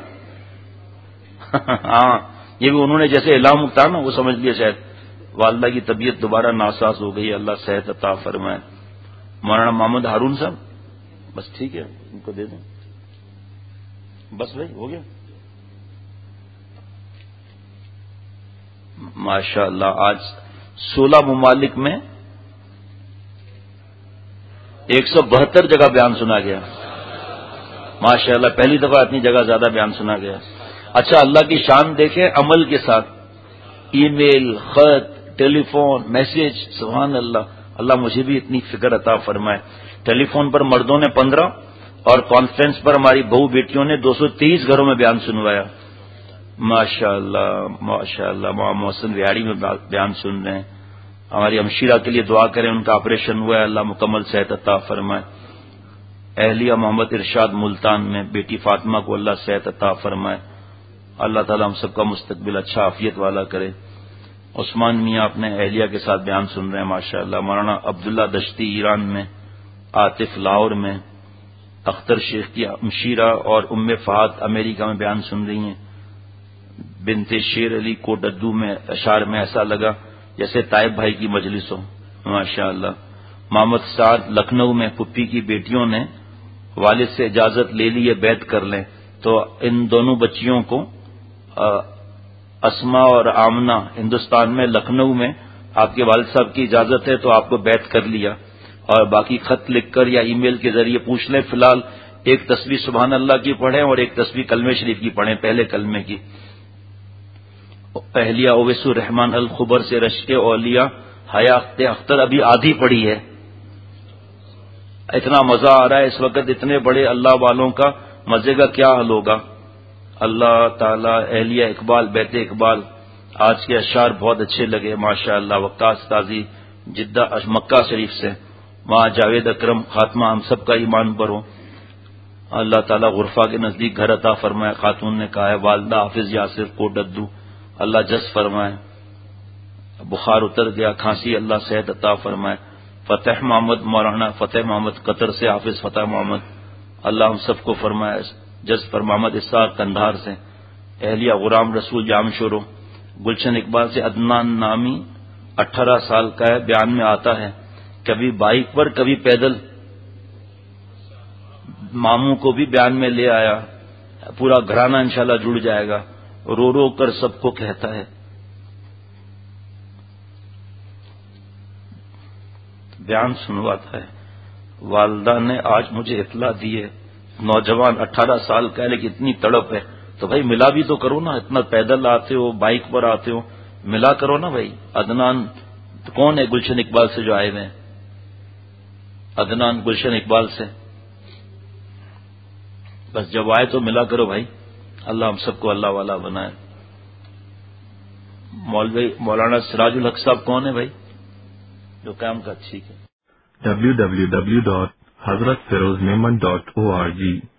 یہ بھی انہوں نے جیسے اعلان تھا نا وہ سمجھ لیا شاید. والدہ کی طبیعت دوبارہ ناساز ہو گئی، اللہ صحت عطا فرمائے. مولانا محمد ہارون صاحب بس ٹھیک ہے ان کو دے دیں. بس بھائی ہو گیا. ماشاء اللہ آج 16 ممالک میں 172 جگہ بیان سنا گیا. ماشاء اللہ پہلی دفعہ اتنی جگہ زیادہ بیان سنا گیا. اچھا اللہ کی شان دیکھیں عمل کے ساتھ، ای میل، خط، ٹیلی فون، میسج. سبحان اللہ. اللہ مجھے بھی اتنی فکر عطا فرمائے. ٹیلی فون پر مردوں نے 15 اور کانفرنس پر ہماری بہو بیٹیوں نے 230 گھروں میں بیان سنوایا. ماشاء اللہ ماشاء اللہ. محسن ریاڑی میں بیان سن رہے ہیں. ہماری ہمشیرہ کے لیے دعا کریں، ان کا آپریشن ہوا ہے، اللہ مکمل صحت عطا فرمائے. اہلیہ محمد ارشاد ملتان میں بیٹی فاطمہ کو اللہ صحت عطا فرمائے. اللہ تعالیٰ ہم سب کا مستقبل اچھا عافیت والا کرے. عثمان میاں اپنے اہلیہ کے ساتھ بیان سن رہے ہیں ماشاء اللہ. مولانا عبداللہ دشتی ایران میں، عاطف لاہور میں، اختر شیخ کی ہمشیرہ اور ام فہد امریکہ میں بیان سن رہی ہیں. بنت شیر علی کوٹدو میں اشعار میں ایسا لگا جیسے طائب بھائی کی مجلس ہو. ماشاء اللہ. محمد سعد لکھنؤ میں پھپھی کی بیٹیوں نے والد سے اجازت لے لی ہے بیعت کر لیں، تو ان دونوں بچیوں کو اسما اور آمنہ ہندوستان میں لکھنؤ میں آپ کے والد صاحب کی اجازت ہے تو آپ کو بیعت کر لیا، اور باقی خط لکھ کر یا ای میل کے ذریعے پوچھ لیں. فی الحال ایک تسبیح سبحان اللہ کی پڑھیں اور ایک تسبیح کلمہ شریف کی پڑھیں، پہلے کلمے کی. اہلیہ اویس الرحمان الخبر سے رشک اولیاء حیا اختر ابھی آدھی پڑھی ہے. اتنا مزہ آ رہا ہے اس وقت، اتنے بڑے اللہ والوں کا مزے کا کیا حل ہوگا. اللہ تعالی. اہلیہ اقبال بیت اقبال آج کے اشعار بہت اچھے لگے ماشاء اللہ. وقاص قاضی جدہ مکہ شریف سے، وہاں جاوید اکرم خاتمہ ہم سب کا ایمان پر ہو. اللہ تعالیٰ غرفہ کے نزدیک گھر عطا فرمائے. خاتون نے کہا ہے والدہ حافظ یاسر کو ڈدو، اللہ جس فرمائے. بخار اتر گیا، کھانسی، اللہ صحت عطا فرمائے. فتح محمد مولانا فتح محمد قطر سے حافظ فتح محمد، اللہ ہم سب کو فرمائے. جس پر محمد اسحاق کندھار سے. اہلیہ غلام رسول جام شورو. گلشن اقبال سے عدنان نامی 18 سال کا ہے، بیان میں آتا ہے کبھی بائک پر کبھی پیدل. ماموں کو بھی بیان میں لے آیا. پورا گھرانہ انشاءاللہ جڑ جائے گا. رو رو کر سب کو کہتا ہے. بیان سنواتا ہے. والدہ نے آج مجھے اطلاع دی ہے نوجوان 18 سال کا ہے لیکن اتنی تڑپ ہے. تو بھائی ملا بھی تو کرو نا، اتنا پیدل آتے ہو، بائک پر آتے ہو، ملا کرو نا بھائی. عدنان کون ہے گلشن اقبال سے جو آئے ہوئے ہیں؟ عدنان گلشن اقبال سے. بس جب آئے تو ملا کرو بھائی. اللہ ہم سب کو اللہ والا بنائے. مولوی مولانا سراج الحق صاحب کون ہے بھائی جو کام کا؟ ٹھیک ہے. www.hazratfirozmemon.org